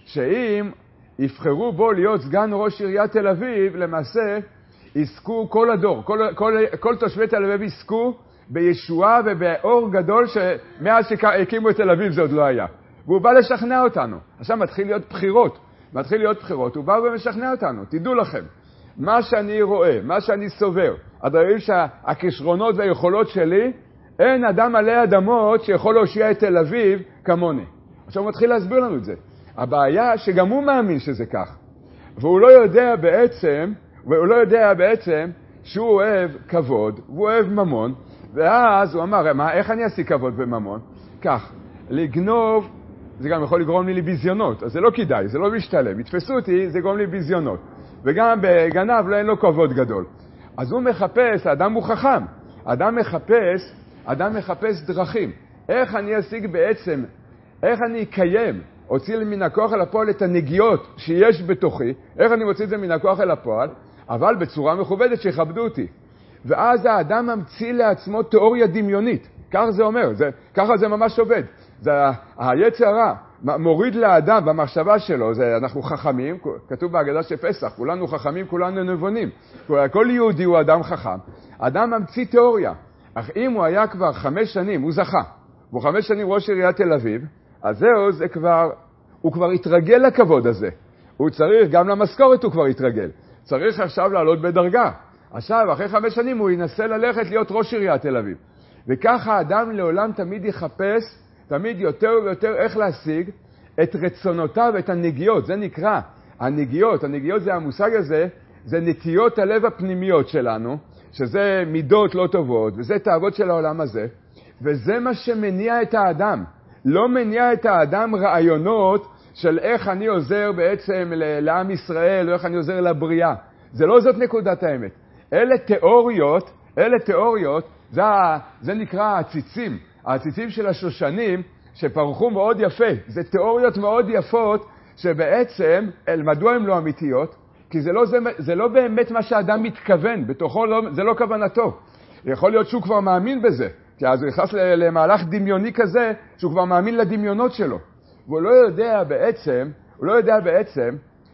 Speaker 1: שאם יבחרו בו להיות סגן ראש עיריית תל אביב, למעשה יזכו כל הדור, כל, כל, כל תושבי תל אביב יזכו בישועה ובאור גדול שמאז שהקימו את תל אביב זה עוד לא היה. והוא בא לשכנע אותנו. עכשיו מתחיל להיות בחירות. מתחיל להיות בחירות, הוא בא ומשכנע אותנו. תדעו לכם, מה שאני רואה, מה שאני סובר, הדברים שהכישרונות והיכולות שלי, אין אדם עלי אדמות שיכול להושיע את תל אביב כמוני. עכשיו הוא מתחיל להסביר לנו את זה. הבעיה שגם הוא מאמין שזה כך. והוא לא יודע בעצם, והוא לא יודע בעצם שהוא אוהב כבוד, והוא אוהב ממון, ואז הוא אמר, מה, איך אני אעשי כבוד וממון? כך, לגנוב, זה גם יכול לגרום לי לביזיונות, אז זה לא כדאי, זה לא משתלם. יתפסו אותי, זה גורם לי ביזיונות. וגם בגנב לא אין לו כבוד גדול. אז הוא מחפש, האדם הוא חכם, האדם מחפש, האדם מחפש דרכים. איך אני אשיג בעצם, איך אני אקיים, הוציא לי מן הכוח אל הפועל את הנגיעות שיש בתוכי, איך אני מוציא את זה מן הכוח אל הפועל, אבל בצורה מכובדת שיכבדו אותי. ואז האדם ממציא לעצמו תיאוריה דמיונית. כך זה אומר, זה, ככה זה ממש עובד. זה היצר הרע, מוריד לאדם במחשבה שלו, זה, אנחנו חכמים, כתוב בהגדה של פסח, כולנו חכמים, כולנו נבונים. כל יהודי הוא אדם חכם. אדם ממציא תיאוריה. אך אם הוא היה כבר חמש שנים, הוא זכה, והוא חמש שנים ראש עיריית תל אביב, אז זהו, זה כבר, הוא כבר התרגל לכבוד הזה. הוא צריך, גם למשכורת הוא כבר התרגל. צריך עכשיו לעלות בדרגה. עכשיו, אחרי חמש שנים הוא ינסה ללכת להיות ראש עיריית תל אביב. וככה האדם לעולם תמיד יחפש, תמיד יותר ויותר איך להשיג את רצונותיו, את הנגיעות. זה נקרא, הנגיעות, הנגיעות זה המושג הזה, זה נטיות הלב הפנימיות שלנו, שזה מידות לא טובות, וזה תאוות של העולם הזה, וזה מה שמניע את האדם. לא מניע את האדם רעיונות של איך אני עוזר בעצם לעם ישראל, או איך אני עוזר לבריאה. זה לא זאת נקודת האמת. אלה תיאוריות, אלה תיאוריות, זה, זה נקרא הציצים, הציצים של השושנים שפרחו מאוד יפה. זה תיאוריות מאוד יפות שבעצם, מדוע הן לא אמיתיות? כי זה לא, זה, זה לא באמת מה שהאדם מתכוון, בתוכו לא, זה לא כוונתו. יכול להיות שהוא כבר מאמין בזה, כי אז הוא נכנס למהלך דמיוני כזה, שהוא כבר מאמין לדמיונות שלו. והוא לא יודע בעצם, הוא לא יודע בעצם,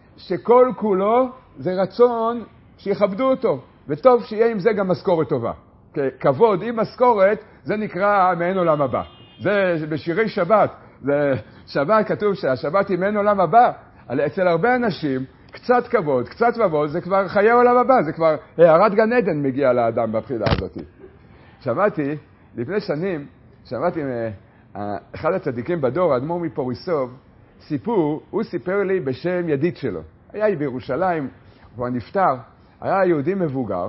Speaker 1: שכל כולו זה רצון שיכבדו אותו, וטוב שיהיה עם זה גם משכורת טובה. כבוד עם משכורת, זה נקרא מעין עולם הבא. זה בשירי שבת, זה שבת כתוב שהשבת היא מעין עולם הבא, אצל הרבה אנשים, קצת כבוד, קצת כבוד, זה כבר חיי עולם הבא, זה כבר הערת גן עדן מגיע לאדם בבחינה הזאת. שמעתי, לפני שנים, שמעתי אחד הצדיקים בדור, האדמו"ר מפוריסוב, סיפור, הוא סיפר לי בשם ידיד שלו. היה בירושלים, הוא נפטר, היה יהודי מבוגר,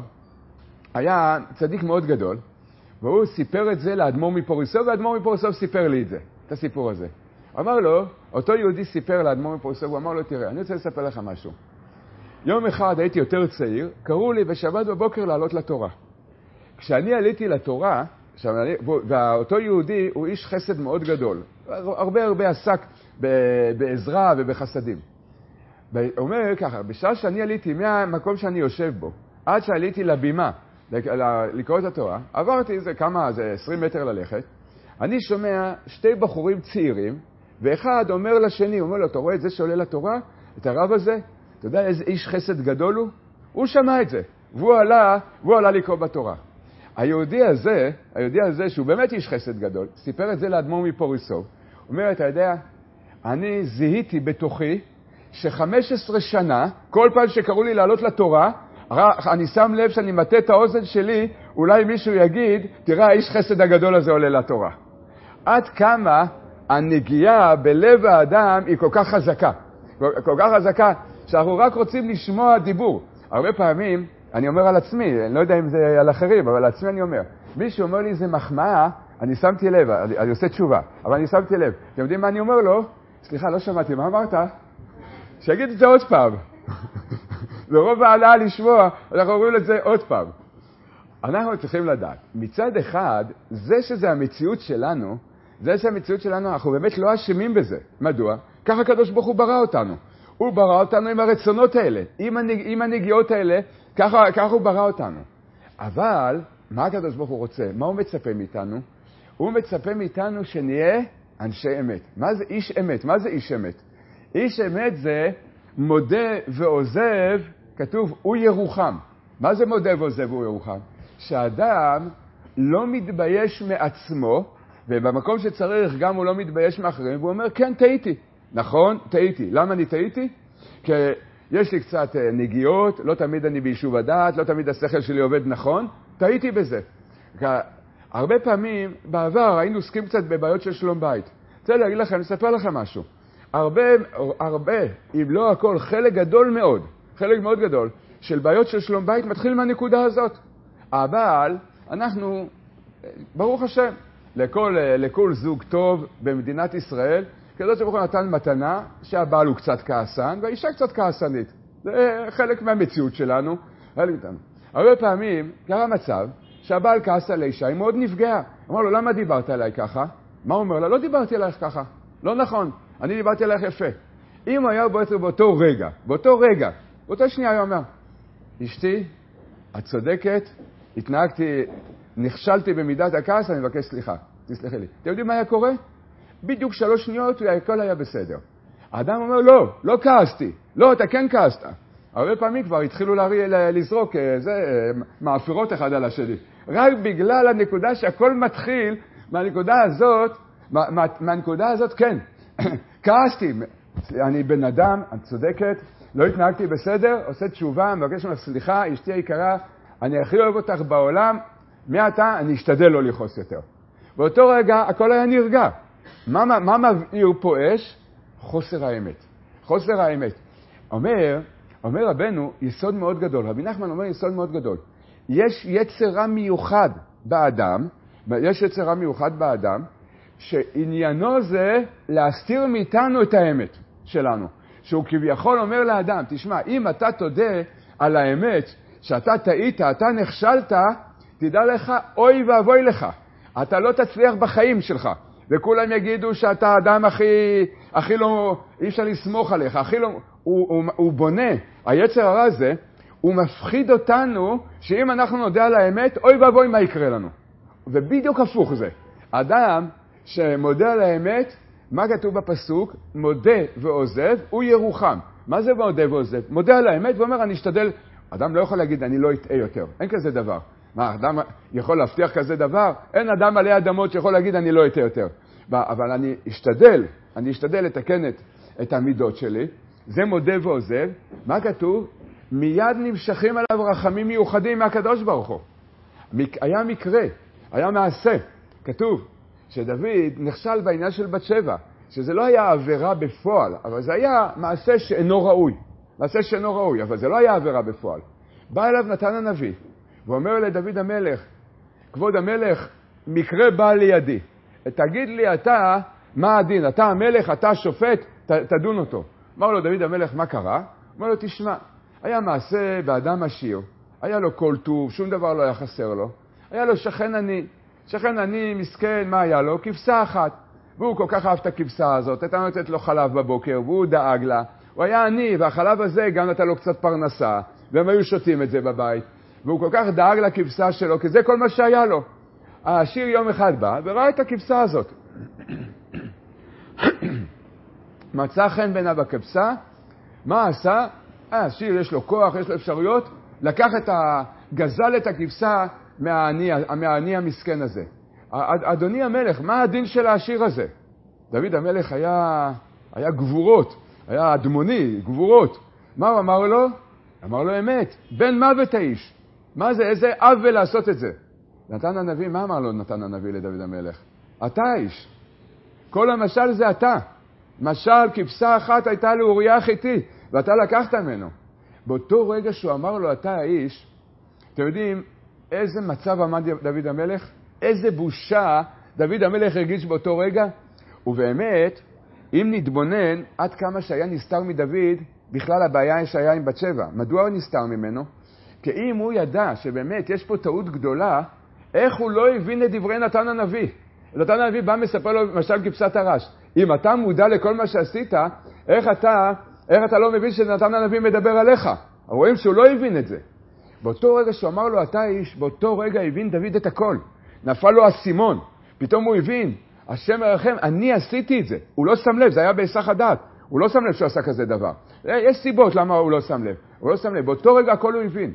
Speaker 1: היה צדיק מאוד גדול, והוא סיפר את זה לאדמו"ר מפוריסוב, והאדמו"ר מפוריסוב סיפר לי את זה, את הסיפור הזה. אמר לו, אותו יהודי סיפר לאדמו"ר מפוריסוב, הוא אמר לו, תראה, אני רוצה לספר לך משהו. יום אחד הייתי יותר צעיר, קראו לי בשבת בבוקר לעלות לתורה. כשאני עליתי לתורה, ואותו יהודי הוא איש חסד מאוד גדול, הרבה הרבה עסק בעזרה ובחסדים. הוא אומר ככה, בשעה שאני עליתי מהמקום שאני יושב בו, עד שעליתי לבימה לקרוא את התורה, עברתי איזה כמה, זה עשרים מטר ללכת, אני שומע שתי בחורים צעירים, ואחד אומר לשני, הוא אומר לו, אתה רואה את זה שעולה לתורה? את הרב הזה? אתה יודע איזה איש חסד גדול הוא? הוא שמע את זה, והוא עלה, והוא עלה לקרוא בתורה. היהודי הזה, היהודי הזה, שהוא באמת איש חסד גדול, סיפר את זה לאדמו"ר מפוריסוב. הוא אומר, אתה יודע, אני זיהיתי בתוכי ש-חמש עשרה שנה, כל פעם שקראו לי לעלות לתורה, אני שם לב שאני מטה את האוזן שלי, אולי מישהו יגיד, תראה, האיש חסד הגדול הזה עולה לתורה. עד כמה הנגיעה בלב האדם היא כל כך חזקה. כל כך חזקה, שאנחנו רק רוצים לשמוע דיבור. הרבה פעמים, אני אומר על עצמי, אני לא יודע אם זה על אחרים, אבל על עצמי אני אומר, מישהו אומר לי זה מחמאה, אני שמתי לב, אני, אני עושה תשובה, אבל אני שמתי לב. אתם יודעים מה אני אומר לו? סליחה, לא שמעתי, מה אמרת? שיגיד את זה עוד פעם. ורוב העלה לשמוע, אנחנו אומרים את זה עוד פעם. אנחנו צריכים לדעת, מצד אחד, זה שזה המציאות שלנו, זה שהמציאות שלנו, אנחנו באמת לא אשמים בזה. מדוע? ככה הקדוש ברוך הוא ברא אותנו. הוא ברא אותנו עם הרצונות האלה, עם, הנג... עם הנגיעות האלה, ככה, ככה הוא ברא אותנו. אבל, מה הקדוש ברוך הוא רוצה? מה הוא מצפה מאיתנו? הוא מצפה מאיתנו שנהיה אנשי אמת. מה זה איש אמת? מה זה איש אמת? איש אמת זה מודה ועוזב, כתוב, הוא ירוחם. מה זה מודה ועוזב הוא ירוחם? שהאדם לא מתבייש מעצמו, ובמקום שצריך גם הוא לא מתבייש מאחרים, והוא אומר, כן, טעיתי. נכון, טעיתי. למה אני טעיתי? כי יש לי קצת נגיעות, לא תמיד אני ביישוב הדעת, לא תמיד השכל שלי עובד נכון, טעיתי בזה. הרבה פעמים, בעבר, היינו עוסקים קצת בבעיות של שלום בית. רוצה להגיד לכם, אספר לכם משהו. הרבה, הרבה, אם לא הכל, חלק גדול מאוד, חלק מאוד גדול, של בעיות של שלום בית מתחיל מהנקודה הזאת. אבל אנחנו, ברוך השם, לכל, לכל זוג טוב במדינת ישראל, כזאת שברוך הוא נתן מתנה שהבעל הוא קצת כעסן והאישה קצת כעסנית. זה חלק מהמציאות שלנו. הרבה פעמים קרה מצב שהבעל כעס על האישה, היא מאוד נפגעה. אמר לו, למה דיברת עליי ככה? מה הוא אומר לה? לא דיברתי עלייך ככה. לא נכון, אני דיברתי עלייך יפה. אם הוא היה באותו רגע, באותו רגע, באותו שנייה הוא אומר, אשתי, את צודקת, התנהגתי, נכשלתי במידת הכעס, אני מבקש סליחה. תסלחי לי. אתם יודעים מה היה קורה? בדיוק שלוש שניות, הכל היה בסדר. האדם אומר, לא, לא כעסתי. לא, אתה כן כעסת. הרבה פעמים כבר התחילו להרי, לזרוק זה, מאפירות אחד על השני. רק בגלל הנקודה שהכל מתחיל, מהנקודה הזאת, מה, מה, מהנקודה הזאת, כן, כעסתי. אני בן אדם, את צודקת, לא התנהגתי בסדר, עושה תשובה, מבקש ממך סליחה, אשתי היקרה, אני הכי אוהב אותך בעולם, מעתה אני אשתדל לא לכעוס יותר. באותו רגע הכל היה נרגע. מה, מה, מה מבעיר פה אש? חוסר האמת. חוסר האמת. אומר, אומר רבנו, יסוד מאוד גדול. רבי נחמן אומר יסוד מאוד גדול. יש יצרה מיוחד באדם, יש יצרה מיוחד באדם, שעניינו זה להסתיר מאיתנו את האמת שלנו. שהוא כביכול אומר לאדם, תשמע, אם אתה תודה על האמת, שאתה טעית, אתה נכשלת, תדע לך, אוי ואבוי לך. אתה לא תצליח בחיים שלך. וכולם יגידו שאתה האדם הכי, הכי לא, אי אפשר לסמוך עליך, הכי לא, הוא, הוא, הוא בונה, היצר הרע הזה, הוא מפחיד אותנו, שאם אנחנו נודע על האמת, אוי ואבוי מה יקרה לנו. ובדיוק הפוך זה. אדם שמודה על האמת, מה כתוב בפסוק? מודה ועוזב, הוא ירוחם. מה זה מודה ועוזב? מודה על האמת ואומר, אני אשתדל, אדם לא יכול להגיד, אני לא אטעה יותר. אין כזה דבר. מה, אדם יכול להבטיח כזה דבר? אין אדם עלי אדמות שיכול להגיד, אני לא אטעה יותר. אבל אני אשתדל, אני אשתדל לתקן את, את המידות שלי. זה מודה ועוזב. מה כתוב? מיד נמשכים עליו רחמים מיוחדים מהקדוש ברוך הוא. היה מקרה, היה מעשה. כתוב שדוד נכשל בעניין של בת שבע, שזה לא היה עבירה בפועל, אבל זה היה מעשה שאינו ראוי. מעשה שאינו ראוי, אבל זה לא היה עבירה בפועל. בא אליו נתן הנביא, ואומר לדוד המלך, כבוד המלך, מקרה בא לידי. תגיד לי אתה, מה הדין? אתה המלך, אתה השופט, ת, תדון אותו. אמר לו דוד המלך, מה קרה? אמר לו, תשמע, היה מעשה באדם עשיר, היה לו כל טוב, שום דבר לא היה חסר לו. היה לו שכן עני, שכן עני מסכן, מה היה לו? כבשה אחת. והוא כל כך אהב את הכבשה הזאת, הייתה נותנת לו חלב בבוקר, והוא דאג לה. הוא היה עני, והחלב הזה גם נתן לו קצת פרנסה, והם היו שותים את זה בבית. והוא כל כך דאג לכבשה שלו, כי זה כל מה שהיה לו. העשיר יום אחד בא, וראה את הכבשה הזאת. מצא חן בעיניו בכבשה, מה עשה? העשיר יש לו כוח, יש לו אפשרויות, לקח את ה... גזל את הכבשה מהעני, מהעני המסכן הזה. אדוני המלך, מה הדין של העשיר הזה? דוד המלך היה, היה גבורות, היה אדמוני, גבורות. מה הוא אמר לו? אמר לו אמת, בן מוות האיש. מה זה? איזה עוול לעשות את זה? נתן הנביא, מה אמר לו נתן הנביא לדוד המלך? אתה האיש. כל המשל זה אתה. משל כבשה אחת הייתה לאוריה החיתי, ואתה לקחת ממנו. באותו רגע שהוא אמר לו, אתה האיש, אתם יודעים איזה מצב עמד דוד המלך? איזה בושה דוד המלך הרגיש באותו רגע? ובאמת, אם נתבונן עד כמה שהיה נסתר מדוד, בכלל הבעיה שהיה עם בת שבע. מדוע הוא נסתר ממנו? כי אם הוא ידע שבאמת יש פה טעות גדולה, איך הוא לא הבין את דברי נתן הנביא? נתן הנביא בא מספר לו משל כבשת הרש. אם אתה מודע לכל מה שעשית, איך אתה, איך אתה לא מבין שנתן הנביא מדבר עליך? רואים שהוא לא הבין את זה. באותו רגע שהוא אמר לו, אתה איש, באותו רגע הבין דוד את הכל. נפל לו הסימון. פתאום הוא הבין, השם ירחם, אני עשיתי את זה. הוא לא שם לב, זה היה בהיסח הדעת. הוא לא שם לב שהוא עשה כזה דבר. יש סיבות למה הוא לא שם לב. הוא לא שם לב. באותו רגע הכל הוא הבין.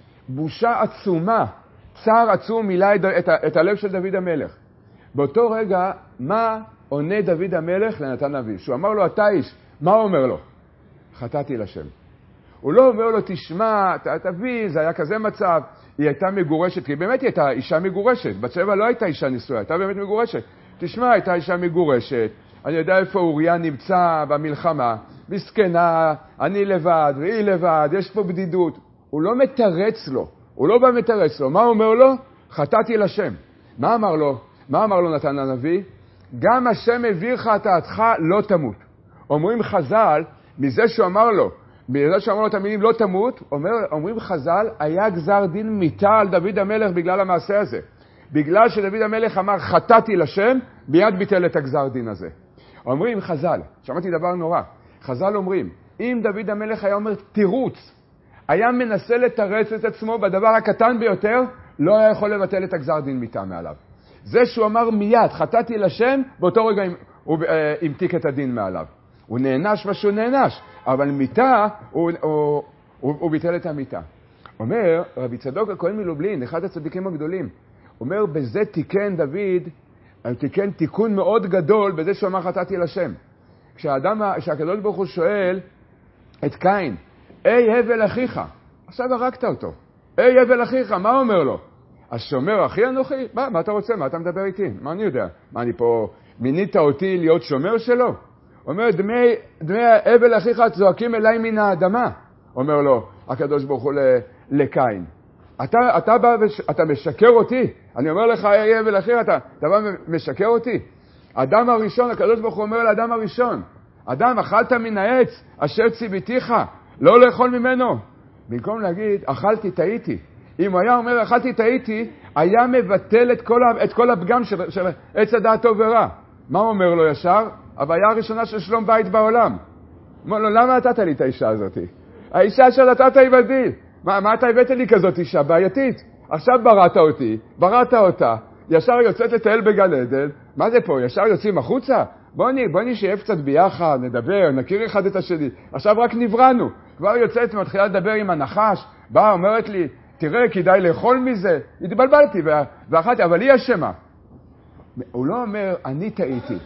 Speaker 1: בושה עצומה, צער עצום מילא את, את הלב של דוד המלך. באותו רגע, מה עונה דוד המלך לנתן הנביא? שהוא אמר לו, אתה איש, מה הוא אומר לו? חטאתי לשם. הוא לא אומר לו, תשמע, תביא, זה היה כזה מצב, היא הייתה מגורשת, כי באמת היא הייתה אישה מגורשת, בת שבע לא הייתה אישה נישואה, הייתה באמת מגורשת. תשמע, הייתה אישה מגורשת, אני יודע איפה אוריה נמצא במלחמה, מסכנה, אני לבד, והיא לבד, יש פה בדידות. הוא לא מתרץ לו, הוא לא בא מתרץ לו. מה הוא אומר לו? חטאתי לשם. מה אמר לו? מה אמר לו נתן הנביא? גם השם הביא חטאתך לא תמות. אומרים חז"ל, מזה שהוא אמר לו, מזה שהוא אמר לו את המילים לא תמות, אומר, אומרים חז"ל, היה גזר דין מיתה על דוד המלך בגלל המעשה הזה. בגלל שדוד המלך אמר חטאתי לשם, ביד ביטל את הגזר דין הזה. אומרים חז"ל, שמעתי דבר נורא, חז"ל אומרים, אם דוד המלך היה אומר תירוץ, היה מנסה לתרץ את עצמו בדבר הקטן ביותר, לא היה יכול לבטל את הגזר דין מיתה מעליו. זה שהוא אמר מיד, חטאתי לשם, באותו רגע הוא המתיק את הדין מעליו. הוא נענש מה שהוא נענש, אבל מיתה, הוא, הוא, הוא, הוא ביטל את המיתה. אומר, רבי צדוק הכהן מלובלין, אחד הצדיקים הגדולים, אומר, בזה תיקן דוד, תיקן תיקון מאוד גדול, בזה שהוא אמר חטאתי לשם. כשהאדם, כשהקדוש ברוך הוא שואל את קין, אי הבל אחיך, עכשיו הרגת אותו, אי הבל אחיך, מה אומר לו? אז שאומר, אחי אנוכי, מה, מה אתה רוצה? מה אתה מדבר איתי? מה אני יודע? מה אני פה, מינית אותי להיות שומר שלו? אומר, דמי, דמי הבל אחיך צועקים אליי מן האדמה, אומר לו הקדוש ברוך הוא לקין. אתה, אתה בא ואתה משקר אותי, אני אומר לך, אי הבל אחיך, אתה, אתה בא ומשקר אותי. אדם הראשון, הקדוש ברוך הוא אומר לאדם הראשון, אדם, אכלת מן העץ אשר ציוויתיך, לא לאכול ממנו. במקום להגיד, אכלתי, טעיתי. אם הוא היה אומר, אכלתי, טעיתי, היה מבטל את כל, את כל הפגם של, של עץ הדעת טוב ורע. מה הוא אומר לו ישר? הבעיה הראשונה של שלום בית בעולם. אומר לו, למה נתת לי את האישה הזאת? האישה שנתת עבדי. מה, מה אתה הבאת לי כזאת אישה? בעייתית. עכשיו בראת אותי, בראת אותה, ישר יוצאת לטייל בגן עדן. מה זה פה? ישר יוצאים החוצה? בוא נשאף קצת ביחד, נדבר, נכיר אחד את השני. עכשיו רק נבראנו. כבר יוצאת ומתחילה לדבר עם הנחש. באה, אומרת לי, תראה, כדאי לאכול מזה. התבלבלתי, ואחת, אבל היא אשמה. הוא לא אומר, אני טעיתי.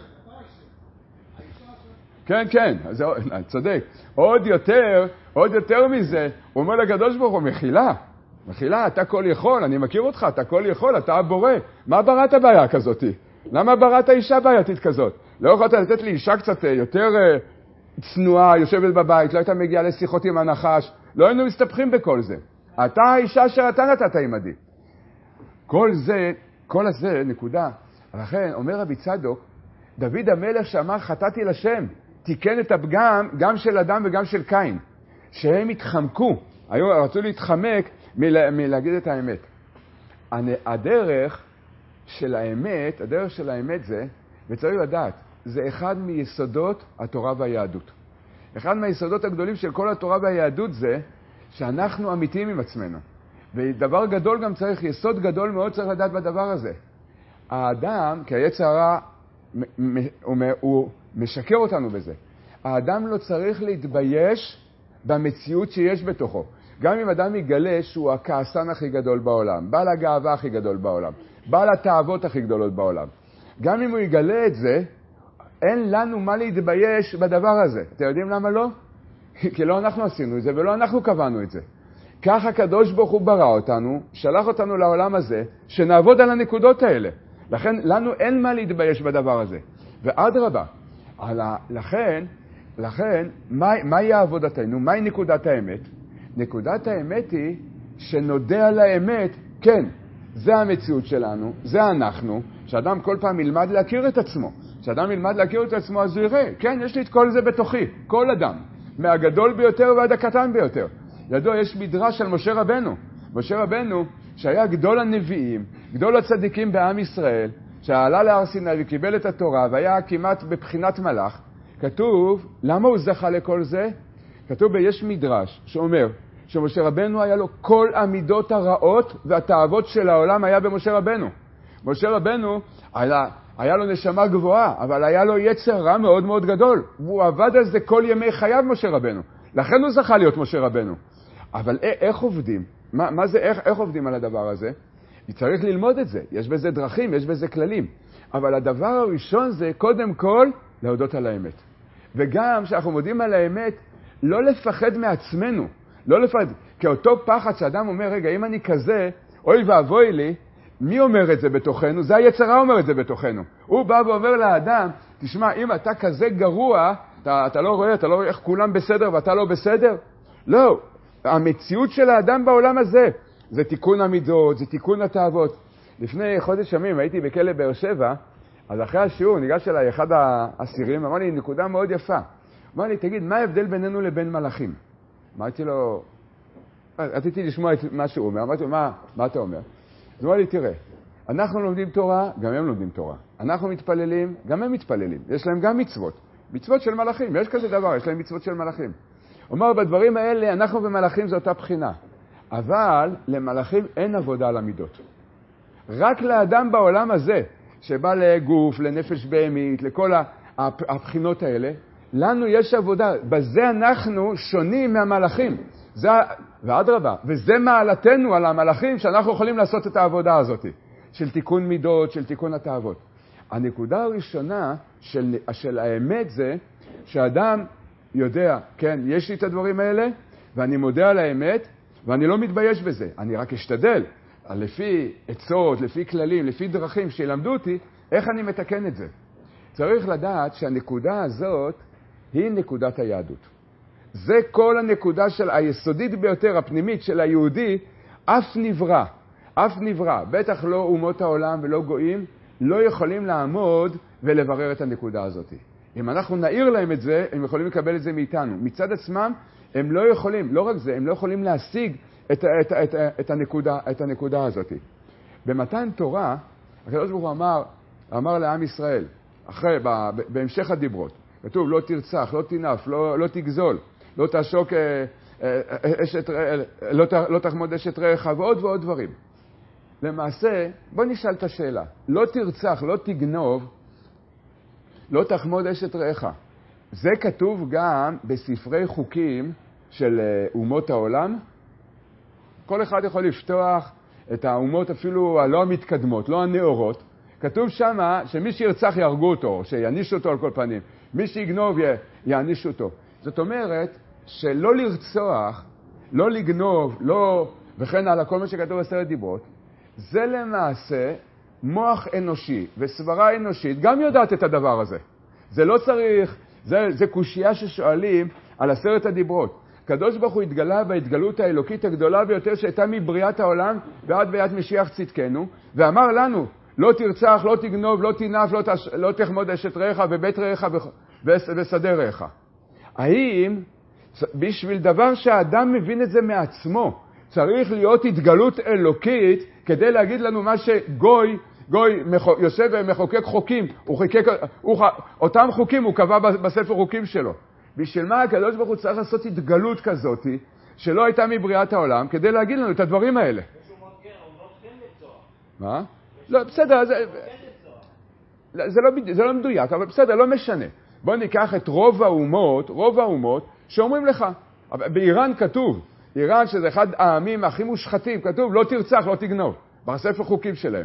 Speaker 1: כן, כן, אז צודק. עוד יותר, עוד יותר מזה, הוא אומר לקדוש ברוך הוא, מחילה, מחילה, אתה כל יכול, אני מכיר אותך, אתה כל יכול, אתה הבורא. מה בראת בעיה כזאת? למה בראת אישה בעייתית כזאת? לא יכולת לתת לי אישה קצת יותר צנועה, יושבת בבית, לא הייתה מגיעה לשיחות עם הנחש, לא היינו מסתבכים בכל זה. אתה האישה שאתה נתת עמדי. כל זה, כל הזה, נקודה. לכן, אומר רבי צדוק, דוד המלך שאמר חטאתי לשם, תיקן את הפגם גם של אדם וגם של קין, שהם התחמקו, היו, רצו להתחמק מלה, מלהגיד את האמת. הדרך של האמת, הדרך של האמת זה, וצריך לדעת, זה אחד מיסודות התורה והיהדות. אחד מהיסודות הגדולים של כל התורה והיהדות זה, שאנחנו אמיתיים עם עצמנו. ודבר גדול גם צריך, יסוד גדול מאוד צריך לדעת בדבר הזה. האדם, כי היצר הרע, הוא משקר אותנו בזה. האדם לא צריך להתבייש במציאות שיש בתוכו. גם אם אדם יגלה שהוא הכעסן הכי גדול בעולם, בעל הגאווה הכי גדול בעולם, בעל התאוות הכי גדולות בעולם. גם אם הוא יגלה את זה, אין לנו מה להתבייש בדבר הזה. אתם יודעים למה לא? כי לא אנחנו עשינו את זה ולא אנחנו קבענו את זה. כך הקדוש ברוך הוא ברא אותנו, שלח אותנו לעולם הזה, שנעבוד על הנקודות האלה. לכן לנו אין מה להתבייש בדבר הזה. ואדרבה, לכן, לכן, מהי עבודתנו? מהי נקודת האמת? נקודת האמת היא שנודע על האמת, כן, זה המציאות שלנו, זה אנחנו, שאדם כל פעם ילמד להכיר את עצמו. שאדם ילמד להכיר את עצמו, אז הוא יראה, כן, יש לי את כל זה בתוכי, כל אדם, מהגדול ביותר ועד הקטן ביותר. ידוע, יש מדרש על משה רבנו. משה רבנו, שהיה גדול הנביאים, גדול הצדיקים בעם ישראל, שעלה להר סיני וקיבל את התורה והיה כמעט בבחינת מלאך, כתוב, למה הוא זכה לכל זה? כתוב ביש מדרש שאומר שמשה רבנו היה לו כל המידות הרעות והתאוות של העולם היה במשה רבנו. משה רבנו היה, היה לו נשמה גבוהה, אבל היה לו יצר רע מאוד מאוד גדול. והוא עבד על זה כל ימי חייו משה רבנו. לכן הוא זכה להיות משה רבנו. אבל איך עובדים? מה, מה זה, איך, איך עובדים על הדבר הזה? צריך ללמוד את זה. יש בזה דרכים, יש בזה כללים. אבל הדבר הראשון זה קודם כל להודות על האמת. וגם כשאנחנו מודים על האמת, לא לפחד מעצמנו. לא לפחד. כי אותו פחד שאדם אומר, רגע, אם אני כזה, אוי ואבוי לי, מי אומר את זה בתוכנו? זה היצרה אומר את זה בתוכנו. הוא בא ואומר לאדם, תשמע, אם אתה כזה גרוע, אתה, אתה לא רואה, אתה לא רואה איך כולם בסדר ואתה לא בסדר? לא. המציאות של האדם בעולם הזה, זה תיקון המידות, זה תיקון התאוות. לפני חודש ימים הייתי בכלא באר שבע, אז אחרי השיעור ניגש אליי אחד האסירים, אמר לי, נקודה מאוד יפה. אמר לי, תגיד, מה ההבדל בינינו לבין מלאכים? אמרתי לו, רציתי לשמוע את מה שהוא אומר, אמרתי לו, מה, מה אתה אומר? אז הוא אמר לי, תראה, אנחנו לומדים תורה, גם הם לומדים תורה. אנחנו מתפללים, גם הם מתפללים. יש להם גם מצוות. מצוות של מלאכים, יש כזה דבר, יש להם מצוות של מלאכים. הוא אומר, בדברים האלה, אנחנו ומלאכים זו אותה בחינה. אבל למלאכים אין עבודה על המידות. רק לאדם בעולם הזה, שבא לגוף, לנפש בהמית, לכל הבחינות האלה, לנו יש עבודה. בזה אנחנו שונים מהמלאכים. זה, ואדרבה, וזה מעלתנו על המלאכים שאנחנו יכולים לעשות את העבודה הזאת, של תיקון מידות, של תיקון התאוות. הנקודה הראשונה של, של האמת זה שאדם יודע, כן, יש לי את הדברים האלה, ואני מודה על האמת, ואני לא מתבייש בזה. אני רק אשתדל, לפי עצות, לפי כללים, לפי דרכים שילמדו אותי, איך אני מתקן את זה. צריך לדעת שהנקודה הזאת היא נקודת היהדות. זה כל הנקודה של היסודית ביותר, הפנימית של היהודי, אף נברא, אף נברא, בטח לא אומות העולם ולא גויים, לא יכולים לעמוד ולברר את הנקודה הזאת. אם אנחנו נעיר להם את זה, הם יכולים לקבל את זה מאיתנו. מצד עצמם, הם לא יכולים, לא רק זה, הם לא יכולים להשיג את, את, את, את, הנקודה, את הנקודה הזאת. במתן תורה, הקדוש ברוך הוא אמר, אמר לעם ישראל, אחרי, בהמשך הדיברות, כתוב, לא תרצח, לא תנף, לא, לא תגזול, לא תעשוק, אשת, לא, לא תחמוד אשת רעך, ועוד ועוד דברים. למעשה, בוא נשאל את השאלה, לא תרצח, לא תגנוב, לא תחמוד אשת רעך. זה כתוב גם בספרי חוקים של אומות העולם. כל אחד יכול לפתוח את האומות אפילו הלא המתקדמות, לא הנאורות. כתוב שמה שמי שירצח יהרגו אותו, שיעניש אותו על כל פנים. מי שיגנוב יעניש אותו. זאת אומרת שלא לרצוח, לא לגנוב, לא, וכן הלאה, כל מה שכתוב בעשרת דיברות, זה למעשה מוח אנושי וסברה אנושית גם יודעת את הדבר הזה. זה לא צריך, זה, זה קושייה ששואלים על עשרת הדיברות. הקדוש ברוך הוא התגלה בהתגלות האלוקית הגדולה ביותר שהייתה מבריאת העולם ועד ביאת משיח צדקנו, ואמר לנו, לא תרצח, לא תגנוב, לא תנף, לא, תש... לא תחמוד אשת רעך ובית רעך ושדה רעך. האם בשביל דבר שהאדם מבין את זה מעצמו, צריך להיות התגלות אלוקית כדי להגיד לנו מה שגוי, גוי יושב ומחוקק חוקים, הוא חיקק, הוא, אותם חוקים הוא קבע בספר חוקים שלו. בשביל מה הקדוש ברוך הוא צריך לעשות התגלות כזאת שלא הייתה מבריאת העולם כדי להגיד לנו את הדברים האלה? מה? לא, בסדר, זה, זה, לא, זה לא מדויק, אבל בסדר, לא משנה. בוא ניקח את רוב האומות, רוב האומות שאומרים לך, באיראן כתוב, איראן שזה אחד העמים הכי מושחתים, כתוב לא תרצח, לא תגנוב, בספר חוקים שלהם.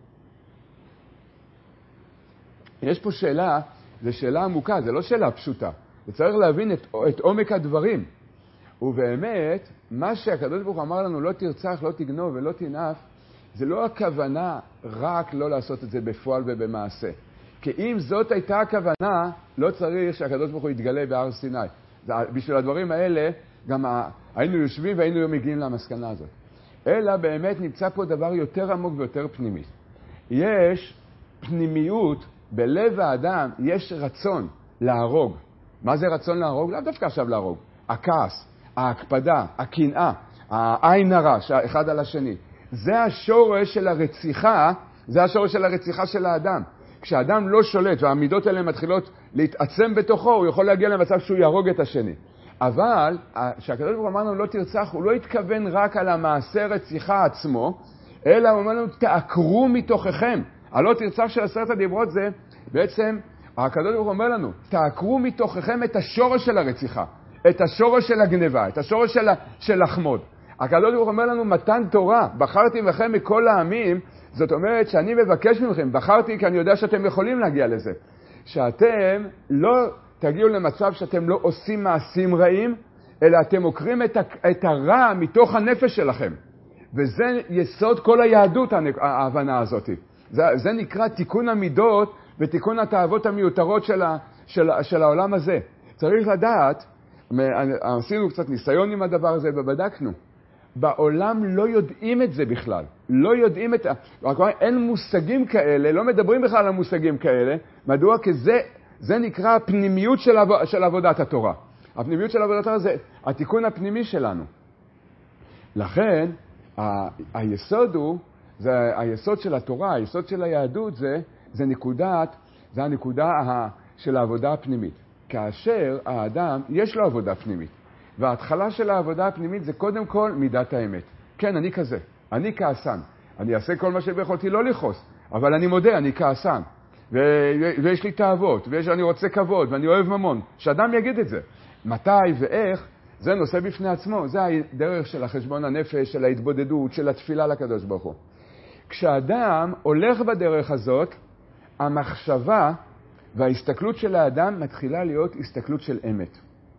Speaker 1: יש פה שאלה, זו שאלה עמוקה, זו לא שאלה פשוטה. וצריך להבין את, את עומק הדברים. ובאמת, מה שהקדוש ברוך הוא אמר לנו, לא תרצח, לא תגנוב ולא תנאף, זה לא הכוונה רק לא לעשות את זה בפועל ובמעשה. כי אם זאת הייתה הכוונה, לא צריך שהקדוש ברוך הוא יתגלה בהר סיני. בשביל הדברים האלה, גם היינו יושבים והיינו מגיעים למסקנה הזאת. אלא באמת נמצא פה דבר יותר עמוק ויותר פנימי. יש פנימיות בלב האדם, יש רצון להרוג. מה זה רצון להרוג? לא דווקא עכשיו להרוג. הכעס, ההקפדה, הקנאה, העין הרע, אחד על השני. זה השורש של הרציחה זה השורש של הרציחה של האדם. כשאדם לא שולט והעמידות האלה מתחילות להתעצם בתוכו, הוא יכול להגיע למצב שהוא יהרוג את השני. אבל כשהקדוש ברוך הוא אמר לנו לא תרצח, הוא לא התכוון רק על המעשה רציחה עצמו, אלא הוא אומר לנו תעקרו מתוככם. הלא תרצח של עשרת הדיברות זה בעצם, הקדוש ברוך הוא אומר לנו, תעקרו מתוככם את השורש של הרציחה, את השורש של הגניבה, את השורש של, של לחמוד. הקדוש ברוך הוא אומר לנו מתן תורה, בחרתי בכם מכל העמים, זאת אומרת שאני מבקש מכם, בחרתי כי אני יודע שאתם יכולים להגיע לזה, שאתם לא תגיעו למצב שאתם לא עושים מעשים רעים, אלא אתם עוקרים את, את הרע מתוך הנפש שלכם. וזה יסוד כל היהדות, ההבנה הזאת. זה, זה נקרא תיקון המידות ותיקון התאוות המיותרות של, ה, של, של העולם הזה. צריך לדעת, עשינו קצת ניסיון עם הדבר הזה ובדקנו. בעולם לא יודעים את זה בכלל. לא יודעים את... אין מושגים כאלה, לא מדברים בכלל על מושגים כאלה. מדוע? כי זה, זה נקרא הפנימיות של, עב, של עבודת התורה. הפנימיות של עבודת התורה זה התיקון הפנימי שלנו. לכן, ה, היסוד הוא, זה היסוד של התורה, היסוד של היהדות זה, זה נקודת, זה הנקודה ה, של העבודה הפנימית. כאשר האדם, יש לו עבודה פנימית. וההתחלה של העבודה הפנימית זה קודם כל מידת האמת. כן, אני כזה, אני כעסן. אני אעשה כל מה שביכולתי לא לכעוס, אבל אני מודה, אני כעסן. ו- ויש לי תאוות, ואני רוצה כבוד, ואני אוהב ממון. שאדם יגיד את זה. מתי ואיך, זה נושא בפני עצמו. זה הדרך של החשבון הנפש, של ההתבודדות, של התפילה לקדוש ברוך הוא. כשאדם הולך בדרך הזאת, המחשבה וההסתכלות של האדם מתחילה להיות הסתכלות של אמת.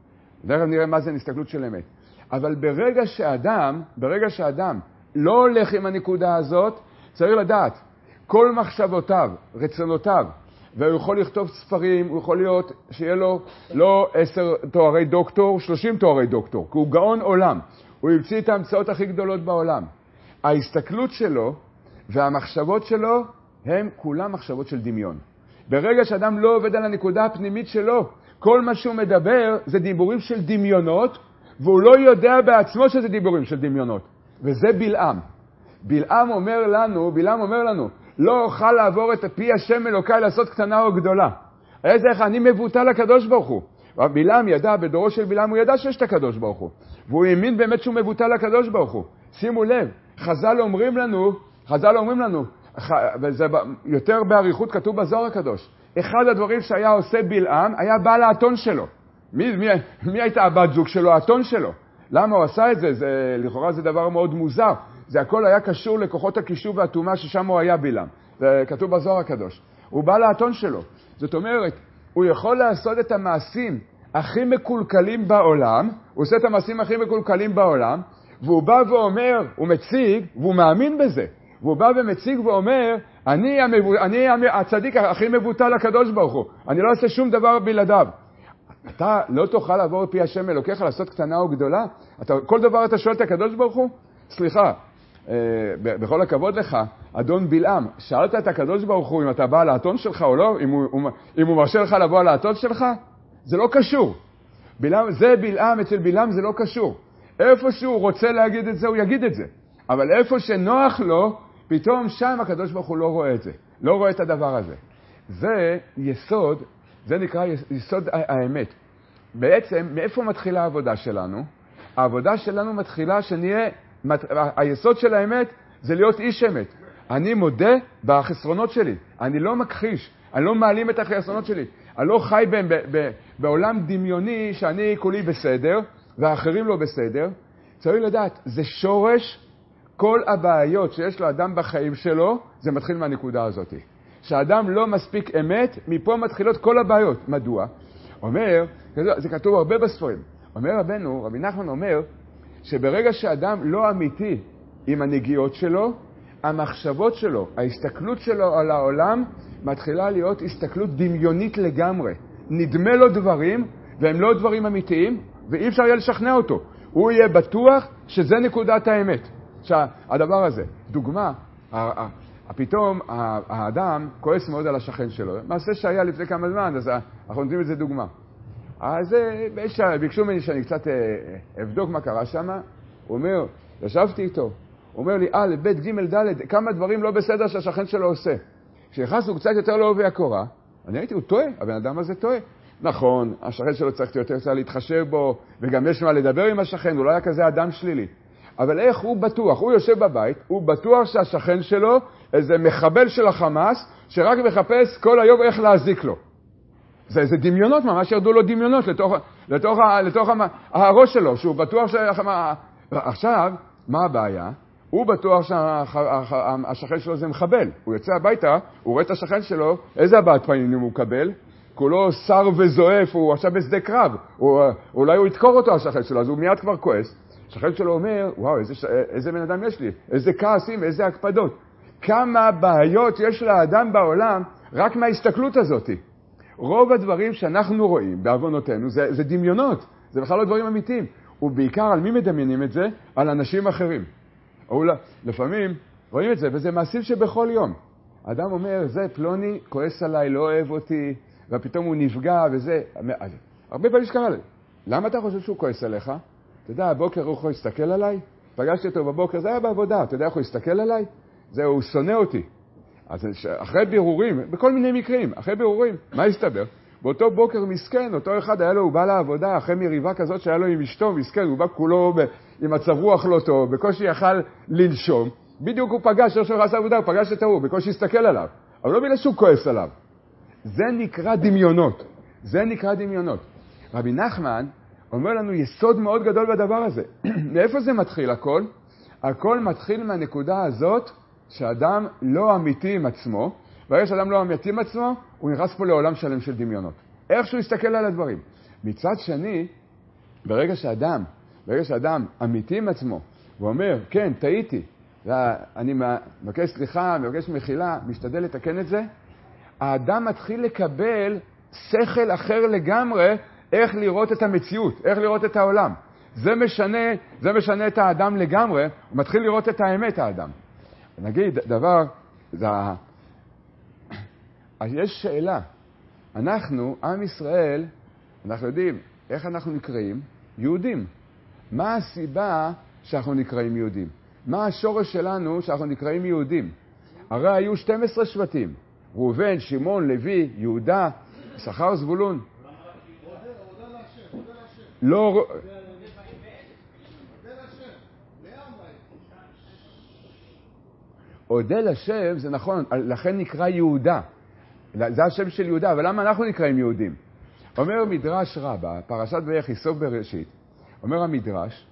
Speaker 1: דרך נראה מה זה הסתכלות של אמת. אבל ברגע שאדם, ברגע שאדם לא הולך עם הנקודה הזאת, צריך לדעת, כל מחשבותיו, רצונותיו, והוא יכול לכתוב ספרים, הוא יכול להיות שיהיה לו לא עשר תוארי דוקטור, שלושים תוארי דוקטור, כי הוא גאון עולם. הוא ימציא את ההמצאות הכי גדולות בעולם. ההסתכלות שלו והמחשבות שלו הם כולם מחשבות של דמיון. ברגע שאדם לא עובד על הנקודה הפנימית שלו, כל מה שהוא מדבר זה דיבורים של דמיונות, והוא לא יודע בעצמו שזה דיבורים של דמיונות. וזה בלעם. בלעם אומר לנו, בלעם אומר לנו, לא אוכל לעבור את פי השם אלוקיי לעשות קטנה או גדולה. איזה איך אני מבוטל לקדוש ברוך הוא. בלעם ידע, בדורו של בלעם הוא ידע שיש את הקדוש ברוך הוא. והוא האמין באמת שהוא מבוטל לקדוש ברוך הוא. שימו לב, חז"ל אומרים לנו, חז"ל אומרים לנו, וזה יותר בעריכות כתוב בזוהר הקדוש. אחד הדברים שהיה עושה בלעם היה בעל האתון שלו. מי, מי, מי הייתה הבת זוג שלו? האתון שלו. למה הוא עשה את זה? זה? לכאורה זה דבר מאוד מוזר. זה הכל היה קשור לכוחות הקישוב והתאומה ששם הוא היה בלעם. זה כתוב בזוהר הקדוש. הוא בעל האתון שלו. זאת אומרת, הוא יכול לעשות את המעשים הכי מקולקלים בעולם, הוא עושה את המעשים הכי מקולקלים בעולם, והוא בא ואומר, הוא מציג, והוא מאמין בזה. והוא בא ומציג ואומר, אני, המבו... אני הצדיק הכי מבוטל לקדוש ברוך הוא. אני לא אעשה שום דבר בלעדיו. אתה לא תוכל לעבור פי השם אלוקיך לעשות קטנה או גדולה? אתה, כל דבר אתה שואל את הקדוש ברוך הוא? סליחה, אה, בכל הכבוד לך, אדון בלעם, שאלת את הקדוש ברוך הוא אם אתה בא על האתון שלך או לא? אם הוא, אם הוא מרשה לך לבוא על האתון שלך? זה לא קשור. בלעם, זה בלעם, אצל בלעם זה לא קשור. איפה שהוא רוצה להגיד את זה, הוא יגיד את זה. אבל איפה שנוח לו, פתאום שם הקדוש ברוך הוא לא רואה את זה. לא רואה את הדבר הזה. זה יסוד, זה נקרא יסוד האמת. בעצם, מאיפה מתחילה העבודה שלנו? העבודה שלנו מתחילה שנהיה, היסוד של האמת זה להיות איש אמת. אני מודה בחסרונות שלי. אני לא מכחיש. אני לא מעלים את החסרונות שלי. אני לא חי ב, ב, ב, בעולם דמיוני שאני כולי בסדר, והאחרים לא בסדר. צריך לדעת, זה שורש כל הבעיות שיש לו אדם בחיים שלו, זה מתחיל מהנקודה הזאת. שהאדם לא מספיק אמת, מפה מתחילות כל הבעיות. מדוע? אומר, זה כתוב הרבה בספרים, אומר רבנו, רבי נחמן אומר, שברגע שאדם לא אמיתי עם הנגיעות שלו, המחשבות שלו, ההסתכלות שלו על העולם, מתחילה להיות הסתכלות דמיונית לגמרי. נדמה לו דברים, והם לא דברים אמיתיים, ואי אפשר יהיה לשכנע אותו. הוא יהיה בטוח שזה נקודת האמת. שהדבר הזה, דוגמה, פתאום האדם כועס מאוד על השכן שלו. מעשה שהיה לפני כמה זמן, אז אנחנו נותנים את זה דוגמה. אז ביקשו ממני שאני קצת אבדוק מה קרה שם. הוא אומר, ישבתי איתו. הוא אומר לי, א', ב', ג', ד', כמה דברים לא בסדר שהשכן שלו עושה. כשנכנסנו קצת יותר לעובי הקורה, אני הייתי, הוא טועה, הבן אדם הזה טועה. נכון, השכן שלו צריך יותר קצת להתחשב בו, וגם יש מה לדבר עם השכן, הוא לא היה כזה אדם שלילי. אבל איך הוא בטוח? הוא יושב בבית, הוא בטוח שהשכן שלו איזה מחבל של החמאס, שרק מחפש כל היום איך להזיק לו. זה איזה דמיונות, ממש ירדו לו דמיונות לתוך, לתוך, לתוך הראש שלו, שהוא בטוח ש... עכשיו, מה הבעיה? הוא בטוח שהשכן שלו זה מחבל. הוא יוצא הביתה, הוא רואה את השכן שלו, איזה הבעת פנים הוא מקבל? כולו שר וזועף, הוא עכשיו בשדה קרב. הוא, אולי הוא יתקור אותו, השכן שלו, אז הוא מיד כבר כועס. השכן שלו אומר, וואו, איזה, איזה בן אדם יש לי, איזה כעסים, איזה הקפדות. כמה בעיות יש לאדם בעולם רק מההסתכלות הזאת. רוב הדברים שאנחנו רואים בעוונותינו זה, זה דמיונות, זה בכלל לא דברים אמיתיים. ובעיקר על מי מדמיינים את זה? על אנשים אחרים. או לפעמים רואים את זה, וזה מעשים שבכל יום. אדם אומר, זה פלוני כועס עליי, לא אוהב אותי, ופתאום הוא נפגע וזה. הרבה פעמים שקרה לי. למה אתה חושב שהוא כועס עליך? אתה יודע, הבוקר הוא יכול להסתכל עליי? פגשתי אותו בבוקר, זה היה בעבודה, אתה יודע איך הוא הסתכל עליי? זה, הוא שונא אותי. אז אחרי בירורים, בכל מיני מקרים, אחרי בירורים, מה הסתבר? באותו בוקר מסכן, אותו אחד היה לו, הוא בא לעבודה, אחרי מריבה כזאת שהיה לו עם אשתו, מסכן, הוא בא כולו ב, עם מצב רוח לא טוב, בקושי יכל לנשום, בדיוק הוא פגש, ראש שלך עשה עבודה, הוא פגש את ההוא, בקושי הסתכל עליו, אבל לא בגלל שהוא כועס עליו. זה נקרא דמיונות, זה נקרא דמיונות. רבי נחמן אומר לנו יסוד מאוד גדול בדבר הזה. מאיפה זה מתחיל הכל? הכל מתחיל מהנקודה הזאת, שאדם לא אמיתי עם עצמו, ברגע שאדם לא אמיתי עם עצמו, הוא נכנס פה לעולם שלם של דמיונות. איך שהוא יסתכל על הדברים. מצד שני, ברגע שאדם, ברגע שאדם אמיתי עם עצמו, הוא אומר, כן, טעיתי, אני מבקש סליחה, מבקש מחילה, משתדל לתקן את זה, האדם מתחיל לקבל שכל אחר לגמרי, איך לראות את המציאות, איך לראות את העולם. זה משנה, זה משנה את האדם לגמרי, הוא מתחיל לראות את האמת האדם. נגיד דבר, זה... יש שאלה, אנחנו, עם ישראל, אנחנו יודעים איך אנחנו נקראים? יהודים. מה הסיבה שאנחנו נקראים יהודים? מה השורש שלנו שאנחנו נקראים יהודים? הרי היו שנים עשר שבטים, ראובן, שמעון, לוי, יהודה, יששכר, זבולון. לא... אודל השם, זה נכון, לכן נקרא יהודה. זה השם של יהודה, אבל למה אנחנו נקראים יהודים? אומר מדרש רבה, פרשת ויחי בראשית, אומר המדרש,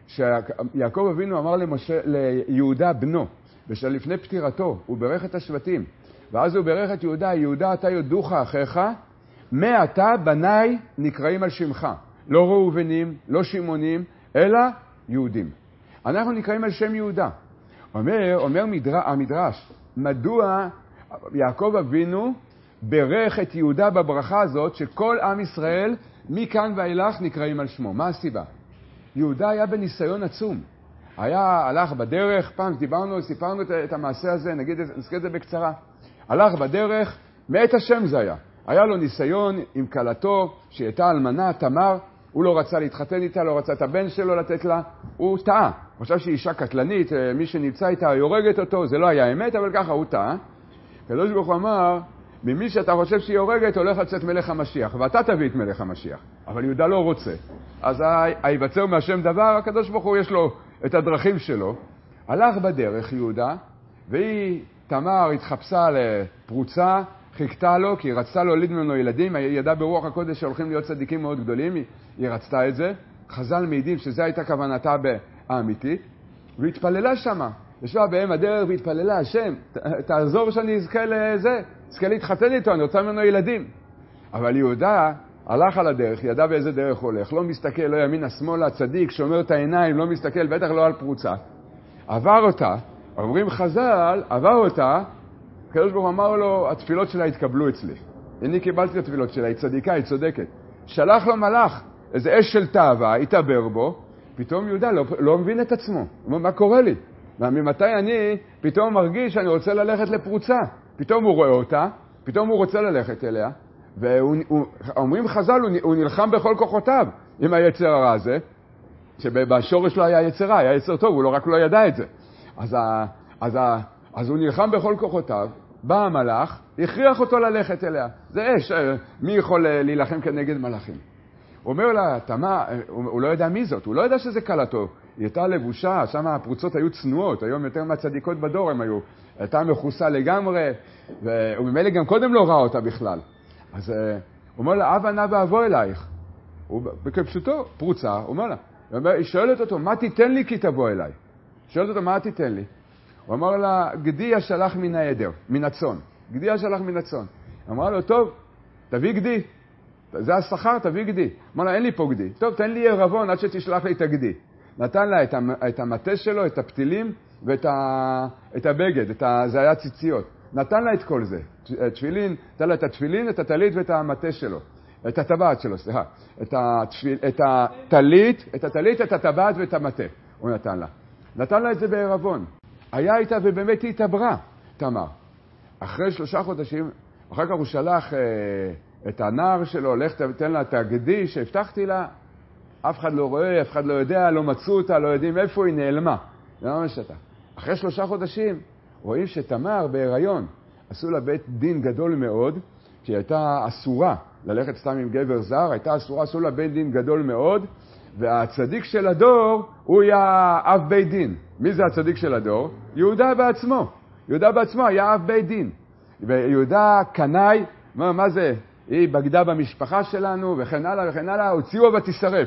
Speaker 1: שיעקב אבינו אמר למשה, ליהודה בנו, ושלפני פטירתו, הוא ברך את השבטים, ואז הוא ברך את יהודה, יהודה אתה יודוך אחיך, מעתה בניי נקראים על שמך. לא ראובנים, לא שמעונים, אלא יהודים. אנחנו נקראים על שם יהודה. אומר, אומר מדרש, המדרש, מדוע יעקב אבינו ברך את יהודה בברכה הזאת, שכל עם ישראל מכאן ואילך נקראים על שמו. מה הסיבה? יהודה היה בניסיון עצום. היה, הלך בדרך, פעם דיברנו, סיפרנו את, את המעשה הזה, נגיד, נזכיר את זה בקצרה. הלך בדרך, מאת השם זה היה. היה לו ניסיון עם קלתו, שהייתה אלמנה, תמר, הוא לא רצה להתחתן איתה, לא רצה את הבן שלו לתת לה, הוא טעה. הוא חושב שהיא אישה קטלנית, מי שנמצא איתה יורגת אותו, זה לא היה אמת, אבל ככה הוא טעה. הקדוש ברוך הוא אמר, ממי שאתה חושב שהיא יורגת, הולך לצאת מלך המשיח, ואתה תביא את מלך המשיח. אבל יהודה לא רוצה. אז היבצר מהשם דבר, הקדוש ברוך הוא יש לו את הדרכים שלו. הלך בדרך יהודה, והיא, תמר, התחפשה לפרוצה, חיכתה לו, כי היא רצתה להוליד ממנו ילדים, היא ידעה ברוח הקודש שהולכים להיות צדיקים מאוד גדולים, היא, היא רצתה את זה. חז"ל מעידים שזו הייתה כוונתה האמיתית, והתפללה שמה. ישבה בהם הדרך והתפללה, השם, ת, תעזור שאני אזכה לזה, אזכה להתחתן איתו, אני רוצה ממנו ילדים. אבל יהודה הלך על הדרך, ידע באיזה דרך הולך, לא מסתכל, לא ימינה שמאלה, צדיק, שומר את העיניים, לא מסתכל, בטח לא על פרוצה. עבר אותה, אומרים חז"ל, עבר אותה, הקדוש ברוך הוא אמר לו, התפילות שלה התקבלו אצלי. אני קיבלתי את התפילות שלה, היא צדיקה, היא צודקת. שלח לו מלאך, איזה אש של תאווה, התעבר בו, פתאום יהודה לא, לא מבין את עצמו. הוא אומר, מה קורה לי? ממתי אני פתאום מרגיש שאני רוצה ללכת לפרוצה? פתאום הוא רואה אותה, פתאום הוא רוצה ללכת אליה, ואומרים חז"ל, הוא, הוא נלחם בכל כוחותיו עם היצר הרע הזה, שבשורש לא היה יצרה, היה יצר טוב, הוא לא רק לא ידע את זה. אז, ה, אז, ה, אז הוא נלחם בכל כוחותיו, בא המלאך, הכריח אותו ללכת אליה. זה אש, מי יכול להילחם כנגד מלאכים? הוא אומר לה, תמה, הוא לא יודע מי זאת, הוא לא יודע שזה קלתו. היא הייתה לבושה, שם הפרוצות היו צנועות, היום יותר מהצדיקות בדור הם היו. הייתה מכוסה לגמרי, וממילא גם קודם לא ראה אותה בכלל. אז הוא אומר לה, אבא נא ואבוא אלייך. וכפשוטו, פרוצה, הוא אומר לה, היא שואלת אותו, מה תיתן לי כי תבוא אליי? שואלת אותו, מה תיתן לי? הוא אמר לה, גדי השלח מן העדר, מן הצאן. גדי השלח מן הצאן. אמרה לו, טוב, תביא גדי. זה השכר, תביא גדי. אמר לה, אין לי פה גדי. טוב, תן לי ערבון עד שתשלח לי את הגדי. נתן לה את, את המטה שלו, את הפתילים ואת ה, את הבגד, את ה, זה היה ציציות. נתן לה את כל זה. תפילין, נתן לה את התפילין, את הטלית ואת המטה שלו. את הטבעת שלו, סליחה. את התפיל, את הטלית, את הטלית, את הטבעת ואת המטה. הוא נתן לה. נתן לה את זה בערבון. היה איתה ובאמת היא התעברה, תמר. אחרי שלושה חודשים, אחר כך הוא שלח אה, את הנער שלו, לך תתן לה את הגדי שהבטחתי לה, אף אחד לא רואה, אף אחד לא יודע, לא מצאו אותה, לא יודעים איפה היא נעלמה. זה לא משתה. אחרי שלושה חודשים, רואים שתמר בהיריון, עשו לה בית דין גדול מאוד, שהיא הייתה אסורה ללכת סתם עם גבר זר, הייתה אסורה, עשו לה בית דין גדול מאוד, והצדיק של הדור הוא היה אב בית דין. מי זה הצדיק של הדור? יהודה בעצמו. יהודה בעצמו היה אב בית דין. ויהודה קנאי, מה, מה זה? היא בגדה במשפחה שלנו וכן הלאה וכן הלאה, הוציאו ותשרף.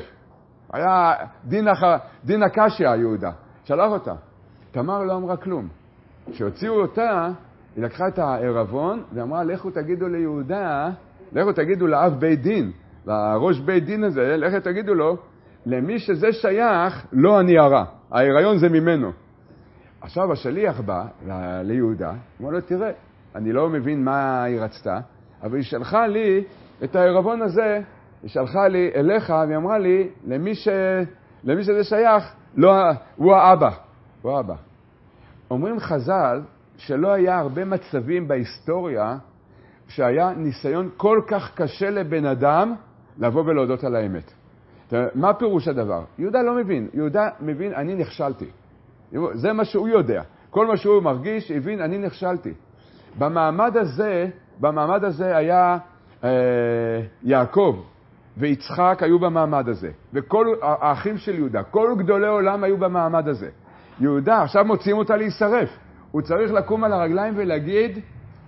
Speaker 1: היה דין, אח... דין הקשיה יהודה. שלח אותה. תמר לא אמרה כלום. כשהוציאו אותה, היא לקחה את הערבון ואמרה, לכו תגידו ליהודה, לכו תגידו לאב בית דין, לראש בית דין הזה, לכו תגידו לו, למי שזה שייך, לא אני הרע. ההיריון זה ממנו. עכשיו השליח בא ליהודה, אמר לו, תראה, אני לא מבין מה היא רצתה, אבל היא שלחה לי את הערבון הזה, היא שלחה לי אליך, והיא אמרה לי, למי, ש... למי שזה שייך, לא... הוא האבא. הוא האבא. אומרים חז"ל, שלא היה הרבה מצבים בהיסטוריה, שהיה ניסיון כל כך קשה לבן אדם, לבוא ולהודות על האמת. מה פירוש הדבר? יהודה לא מבין. יהודה מבין, אני נכשלתי. זה מה שהוא יודע. כל מה שהוא מרגיש, הבין, אני נכשלתי. במעמד הזה, במעמד הזה היה אה, יעקב ויצחק היו במעמד הזה. וכל האחים של יהודה, כל גדולי עולם היו במעמד הזה. יהודה, עכשיו מוציאים אותה להישרף. הוא צריך לקום על הרגליים ולהגיד,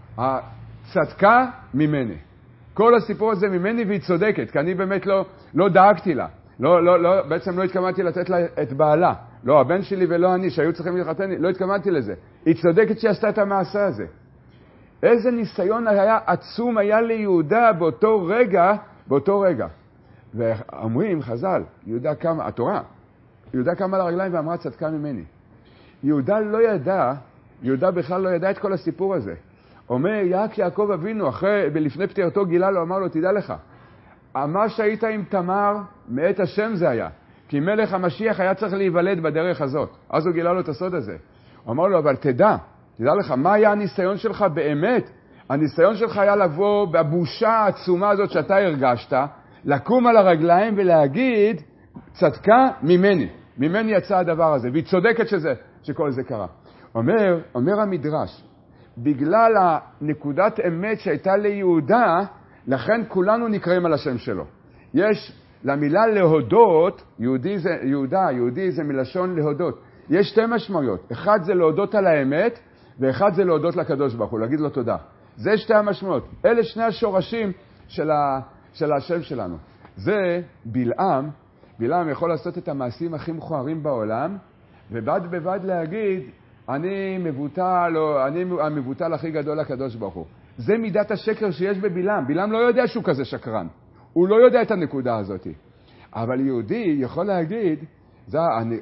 Speaker 1: הצדקה ממני. כל הסיפור הזה ממני והיא צודקת, כי אני באמת לא, לא דאגתי לה. לא, לא, לא, בעצם לא התכוונתי לתת לה את בעלה. לא, הבן שלי ולא אני, שהיו צריכים להתחתן, לא התכוונתי לזה. היא צודקת שהיא עשתה את המעשה הזה. איזה ניסיון היה עצום היה ליהודה באותו רגע, באותו רגע. ואומרים, חז"ל, יהודה קם, התורה, יהודה קם על הרגליים ואמרה צדקה ממני. יהודה לא ידע, יהודה בכלל לא ידע את כל הסיפור הזה. אומר, יעק יעקב אבינו, אחרי, לפני פטירתו גילה לו, אמר לו, תדע לך, מה שהיית עם תמר, מאת השם זה היה. כי מלך המשיח היה צריך להיוולד בדרך הזאת. אז הוא גילה לו את הסוד הזה. הוא אמר לו, אבל תדע, תדע לך, מה היה הניסיון שלך באמת? הניסיון שלך היה לבוא בבושה העצומה הזאת שאתה הרגשת, לקום על הרגליים ולהגיד, צדקה ממני. ממני יצא הדבר הזה. והיא צודקת שזה, שכל זה קרה. אומר, אומר המדרש, בגלל הנקודת אמת שהייתה ליהודה, לכן כולנו נקראים על השם שלו. יש למילה להודות, יהודי זה, יהודה, יהודי זה מלשון להודות. יש שתי משמעויות. אחד זה להודות על האמת, ואחד זה להודות לקדוש ברוך הוא, להגיד לו תודה. זה שתי המשמעויות. אלה שני השורשים של, ה, של השם שלנו. זה בלעם, בלעם יכול לעשות את המעשים הכי מכוערים בעולם, ובד בבד להגיד, אני מבוטל, או אני המבוטל הכי גדול לקדוש ברוך הוא. זה מידת השקר שיש בבלעם. בלעם לא יודע שהוא כזה שקרן. הוא לא יודע את הנקודה הזאת. אבל יהודי יכול להגיד, זה,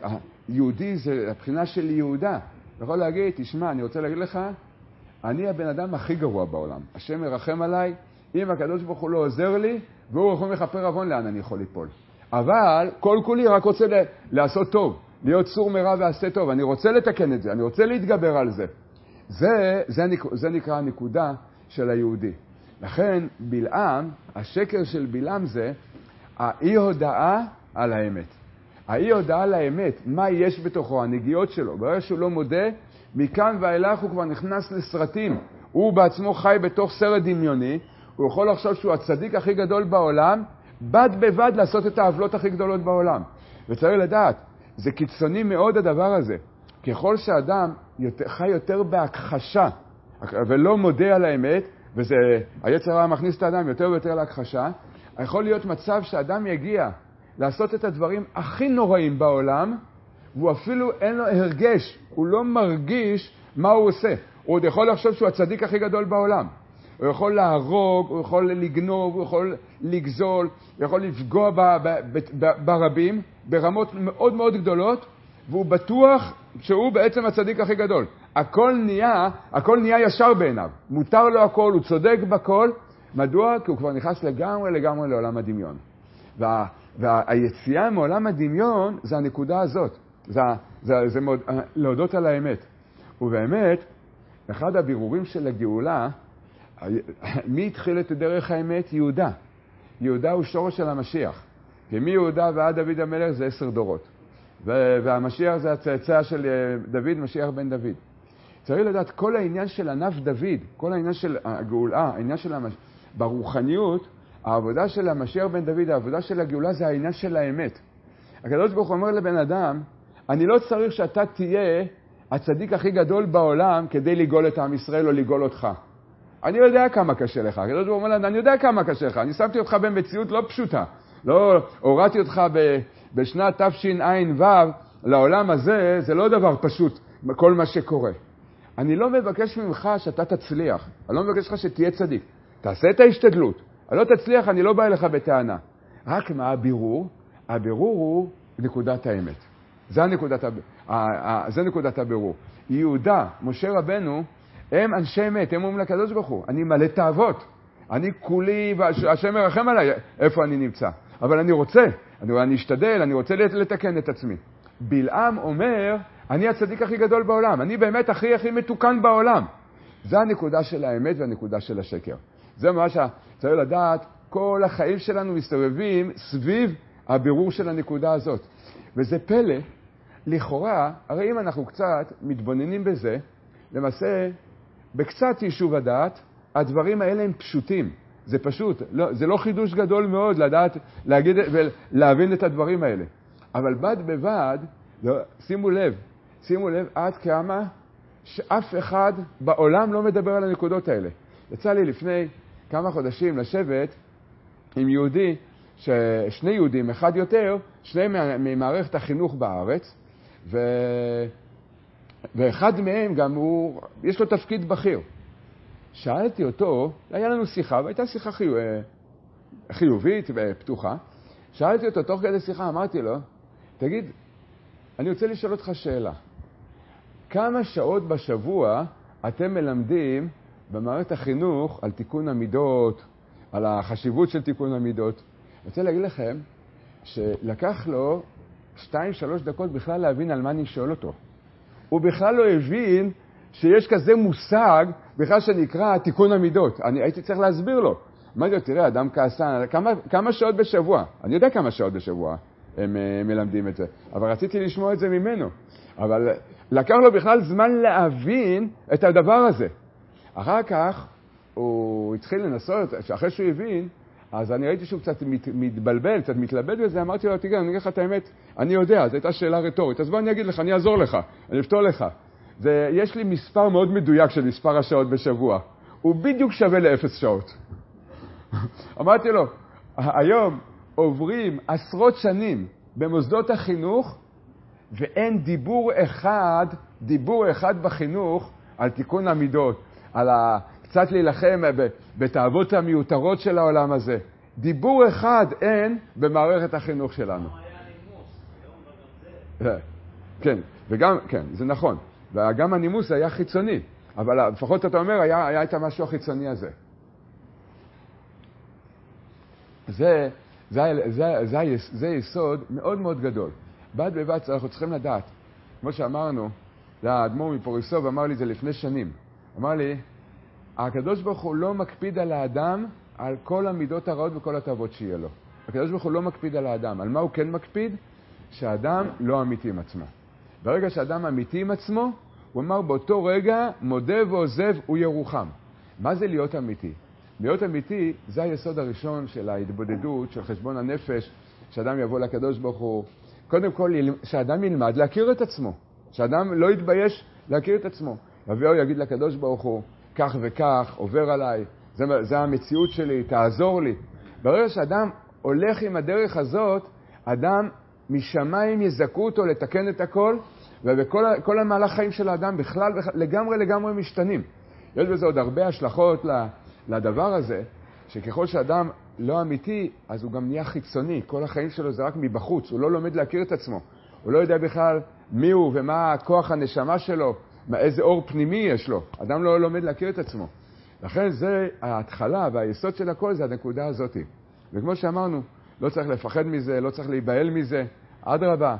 Speaker 1: יהודי זה הבחינה של יהודה. יכול להגיד, תשמע, אני רוצה להגיד לך, אני הבן אדם הכי גרוע בעולם. השם מרחם עליי, אם הקדוש ברוך הוא לא עוזר לי, והוא יכול מכפר עוון לאן אני יכול ליפול. אבל כל כולי רק רוצה לעשות טוב, להיות סור מרע ועשה טוב. אני רוצה לתקן את זה, אני רוצה להתגבר על זה. זה, זה, זה נקרא הנקודה של היהודי. לכן בלעם, השקר של בלעם זה האי הודעה על האמת. האי הודעה לאמת, מה יש בתוכו, הנגיעות שלו. ברגע שהוא לא מודה, מכאן ואילך הוא כבר נכנס לסרטים. הוא בעצמו חי בתוך סרט דמיוני, הוא יכול לחשוב שהוא הצדיק הכי גדול בעולם, בד בבד לעשות את העוולות הכי גדולות בעולם. וצריך לדעת, זה קיצוני מאוד הדבר הזה. ככל שאדם יותר, חי יותר בהכחשה, ולא מודה על האמת, וזה, היצר הרע מכניס את האדם יותר ויותר להכחשה, יכול להיות מצב שאדם יגיע לעשות את הדברים הכי נוראים בעולם, והוא אפילו אין לו הרגש, הוא לא מרגיש מה הוא עושה. הוא עוד יכול לחשוב שהוא הצדיק הכי גדול בעולם. הוא יכול להרוג, הוא יכול לגנוב, הוא יכול לגזול, הוא יכול לפגוע ב, ב, ב, ב, ברבים, ברמות מאוד מאוד גדולות, והוא בטוח שהוא בעצם הצדיק הכי גדול. הכל נהיה, הכל נהיה ישר בעיניו. מותר לו הכל, הוא צודק בכל. מדוע? כי הוא כבר נכנס לגמרי לגמרי לעולם הדמיון. וה, והיציאה מעולם הדמיון זה הנקודה הזאת. זה, זה, זה מאוד, להודות על האמת. ובאמת, אחד הבירורים של הגאולה, מי התחיל את דרך האמת? יהודה. יהודה הוא שורש של המשיח. כי מיהודה ועד דוד המלך זה עשר דורות. והמשיח זה הצאצא של דוד, משיח בן דוד. צריך לדעת, כל העניין של ענף דוד, כל העניין של הגאולה, העניין של המש... ברוחניות, העבודה של המשיח בן דוד, העבודה של הגאולה זה העניין של האמת. הקדוש ברוך הוא אומר לבן אדם, אני לא צריך שאתה תהיה הצדיק הכי גדול בעולם כדי לגאול את עם ישראל או לגאול אותך. אני יודע כמה קשה לך. הקדוש ברוך הוא אומר, אני יודע כמה קשה לך. אני שמתי אותך במציאות לא פשוטה. לא הורדתי אותך ב... בשנת תשע"ו לעולם הזה, זה לא דבר פשוט, כל מה שקורה. אני לא מבקש ממך שאתה תצליח. אני לא מבקש לך שתהיה צדיק. תעשה את ההשתדלות. אני לא תצליח, אני לא בא אליך בטענה. רק מה הבירור? הבירור הוא נקודת האמת. זה נקודת, זה נקודת הבירור. יהודה, משה רבנו, הם אנשי אמת, הם אומרים לקדוש ברוך הוא, אני מלא תאוות. אני כולי, והשם מרחם עליי, איפה אני נמצא. אבל אני רוצה, אני, אני אשתדל, אני רוצה לתקן את עצמי. בלעם אומר, אני הצדיק הכי גדול בעולם, אני באמת הכי הכי מתוקן בעולם. זה הנקודה של האמת והנקודה של השקר. זה מה שצריך לדעת, כל החיים שלנו מסתובבים סביב הבירור של הנקודה הזאת. וזה פלא, לכאורה, הרי אם אנחנו קצת מתבוננים בזה, למעשה, בקצת יישוב הדעת, הדברים האלה הם פשוטים. זה פשוט, לא, זה לא חידוש גדול מאוד לדעת, להגיד ולהבין את הדברים האלה. אבל בד בבד, לא, שימו לב, שימו לב עד כמה שאף אחד בעולם לא מדבר על הנקודות האלה. יצא לי לפני כמה חודשים לשבת עם יהודי, שני יהודים, אחד יותר, שניהם ממערכת החינוך בארץ, ו... ואחד מהם גם הוא, יש לו תפקיד בכיר. שאלתי אותו, היה לנו שיחה, והייתה שיחה חיוב... חיובית ופתוחה. שאלתי אותו תוך כדי שיחה, אמרתי לו, תגיד, אני רוצה לשאול אותך שאלה. כמה שעות בשבוע אתם מלמדים במערכת החינוך על תיקון המידות, על החשיבות של תיקון המידות? אני רוצה להגיד לכם שלקח לו שתיים, שלוש דקות בכלל להבין על מה אני שואל אותו. הוא בכלל לא הבין שיש כזה מושג בכלל שנקרא תיקון המידות. אני הייתי צריך להסביר לו. אמרתי לו, תראה, אדם כעסן, כמה, כמה שעות בשבוע? אני יודע כמה שעות בשבוע הם מלמדים את זה, אבל רציתי לשמוע את זה ממנו. אבל לקח לו בכלל זמן להבין את הדבר הזה. אחר כך הוא התחיל לנסות, שאחרי שהוא הבין, אז אני ראיתי שהוא קצת מת, מתבלבל, קצת מתלבט בזה, אמרתי לו, תגיד, אני אגיד לך את האמת, אני יודע, זו הייתה שאלה רטורית, אז בוא אני אגיד לך, אני אעזור לך, אני אפתור לך. זה, יש לי מספר מאוד מדויק של מספר השעות בשבוע, הוא בדיוק שווה לאפס שעות. אמרתי לו, היום עוברים עשרות שנים במוסדות החינוך, ואין דיבור אחד, דיבור אחד בחינוך על תיקון המידות, על ה... קצת להילחם בתאוות המיותרות של העולם הזה. דיבור אחד אין במערכת החינוך שלנו.
Speaker 2: היה נימוס, היום וגם זה.
Speaker 1: כן, וגם, כן, זה נכון. וגם הנימוס היה חיצוני, אבל לפחות אתה אומר, היה, היה את המשהו החיצוני הזה. זה, זה, זה, זה, זה יסוד מאוד מאוד גדול. בד בבד אנחנו צריכים לדעת, כמו שאמרנו, האדמו"ר מפוריסוב אמר לי זה לפני שנים. אמר לי, הקדוש ברוך הוא לא מקפיד על האדם על כל המידות הרעות וכל התאוות שיהיה לו. הקדוש ברוך הוא לא מקפיד על האדם. על מה הוא כן מקפיד? שהאדם לא אמיתי עם עצמו. ברגע שאדם אמיתי עם עצמו, הוא אמר באותו רגע, מודה ועוזב הוא ירוחם. מה זה להיות אמיתי? להיות אמיתי זה היסוד הראשון של ההתבודדות, של חשבון הנפש, שאדם יבוא לקדוש ברוך הוא. קודם כל, שאדם ילמד להכיר את עצמו. שאדם לא יתבייש להכיר את עצמו. יבוא יגיד לקדוש ברוך הוא, כך וכך, עובר עליי, זה, זה המציאות שלי, תעזור לי. ברגע שאדם הולך עם הדרך הזאת, אדם משמיים יזכו אותו לתקן את הכל, ובכל כל המהלך חיים של האדם בכלל לגמרי לגמרי משתנים. יש בזה עוד הרבה השלכות לדבר הזה, שככל שאדם לא אמיתי, אז הוא גם נהיה חיצוני. כל החיים שלו זה רק מבחוץ, הוא לא לומד להכיר את עצמו. הוא לא יודע בכלל מי הוא ומה כוח הנשמה שלו, איזה אור פנימי יש לו. אדם לא לומד להכיר את עצמו. לכן זה ההתחלה והיסוד של הכל, זה הנקודה הזאת. וכמו שאמרנו, לא צריך לפחד מזה, לא צריך להיבהל מזה. אדרבה,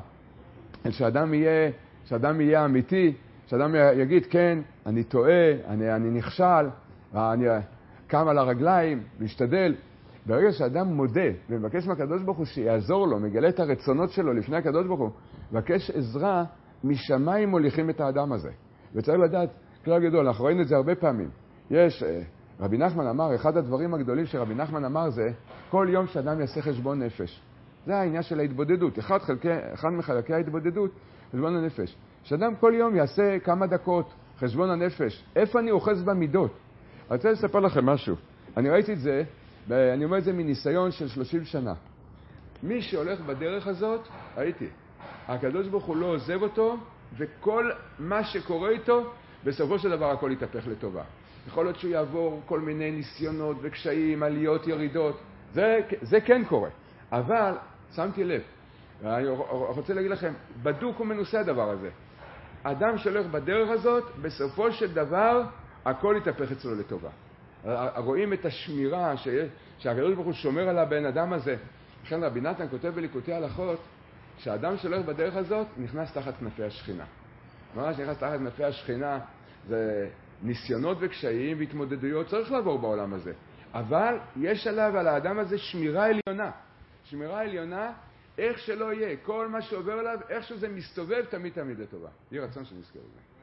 Speaker 1: שאדם יהיה, שאדם יהיה אמיתי, שאדם יגיד, כן, אני טועה, אני, אני נכשל, אני קם על הרגליים, להשתדל. ברגע שאדם מודה ומבקש מהקדוש ברוך הוא שיעזור לו, מגלה את הרצונות שלו לפני הקדוש ברוך הוא, מבקש עזרה, משמיים מוליכים את האדם הזה. וצריך לדעת, כלל גדול, אנחנו ראינו את זה הרבה פעמים. יש, רבי נחמן אמר, אחד הדברים הגדולים שרבי נחמן אמר זה, כל יום שאדם יעשה חשבון נפש. זה העניין של ההתבודדות. אחד, חלקי, אחד מחלקי ההתבודדות, חשבון הנפש. שאדם כל יום יעשה כמה דקות חשבון הנפש. איפה אני אוחז במידות? אני רוצה לספר לכם משהו. אני ראיתי את זה, ואני אומר את זה מניסיון של שלושים שנה. מי שהולך בדרך הזאת, ראיתי. הקדוש ברוך הוא לא עוזב אותו, וכל מה שקורה איתו, בסופו של דבר הכל יתהפך לטובה. יכול להיות שהוא יעבור כל מיני ניסיונות וקשיים, עליות, ירידות. זה, זה כן קורה. אבל, שמתי לב, אני רוצה להגיד לכם, בדוק ומנוסה הדבר הזה. אדם שהולך בדרך הזאת, בסופו של דבר, הכל יתהפך אצלו לטובה. רואים את השמירה שהקדוש ברוך הוא שומר על הבן אדם הזה. לכן רבי נתן כותב בליקוטי הלכות, שהאדם שהולך בדרך הזאת נכנס תחת כנפי השכינה. ממש נכנס תחת כנפי השכינה, זה ניסיונות וקשיים והתמודדויות, צריך לעבור בעולם הזה. אבל יש עליו, על האדם הזה, שמירה עליונה. שמירה עליונה, איך שלא יהיה, כל מה שעובר עליו, איך שזה מסתובב, תמיד תמיד לטובה. יהיה רצון שנזכר בזה.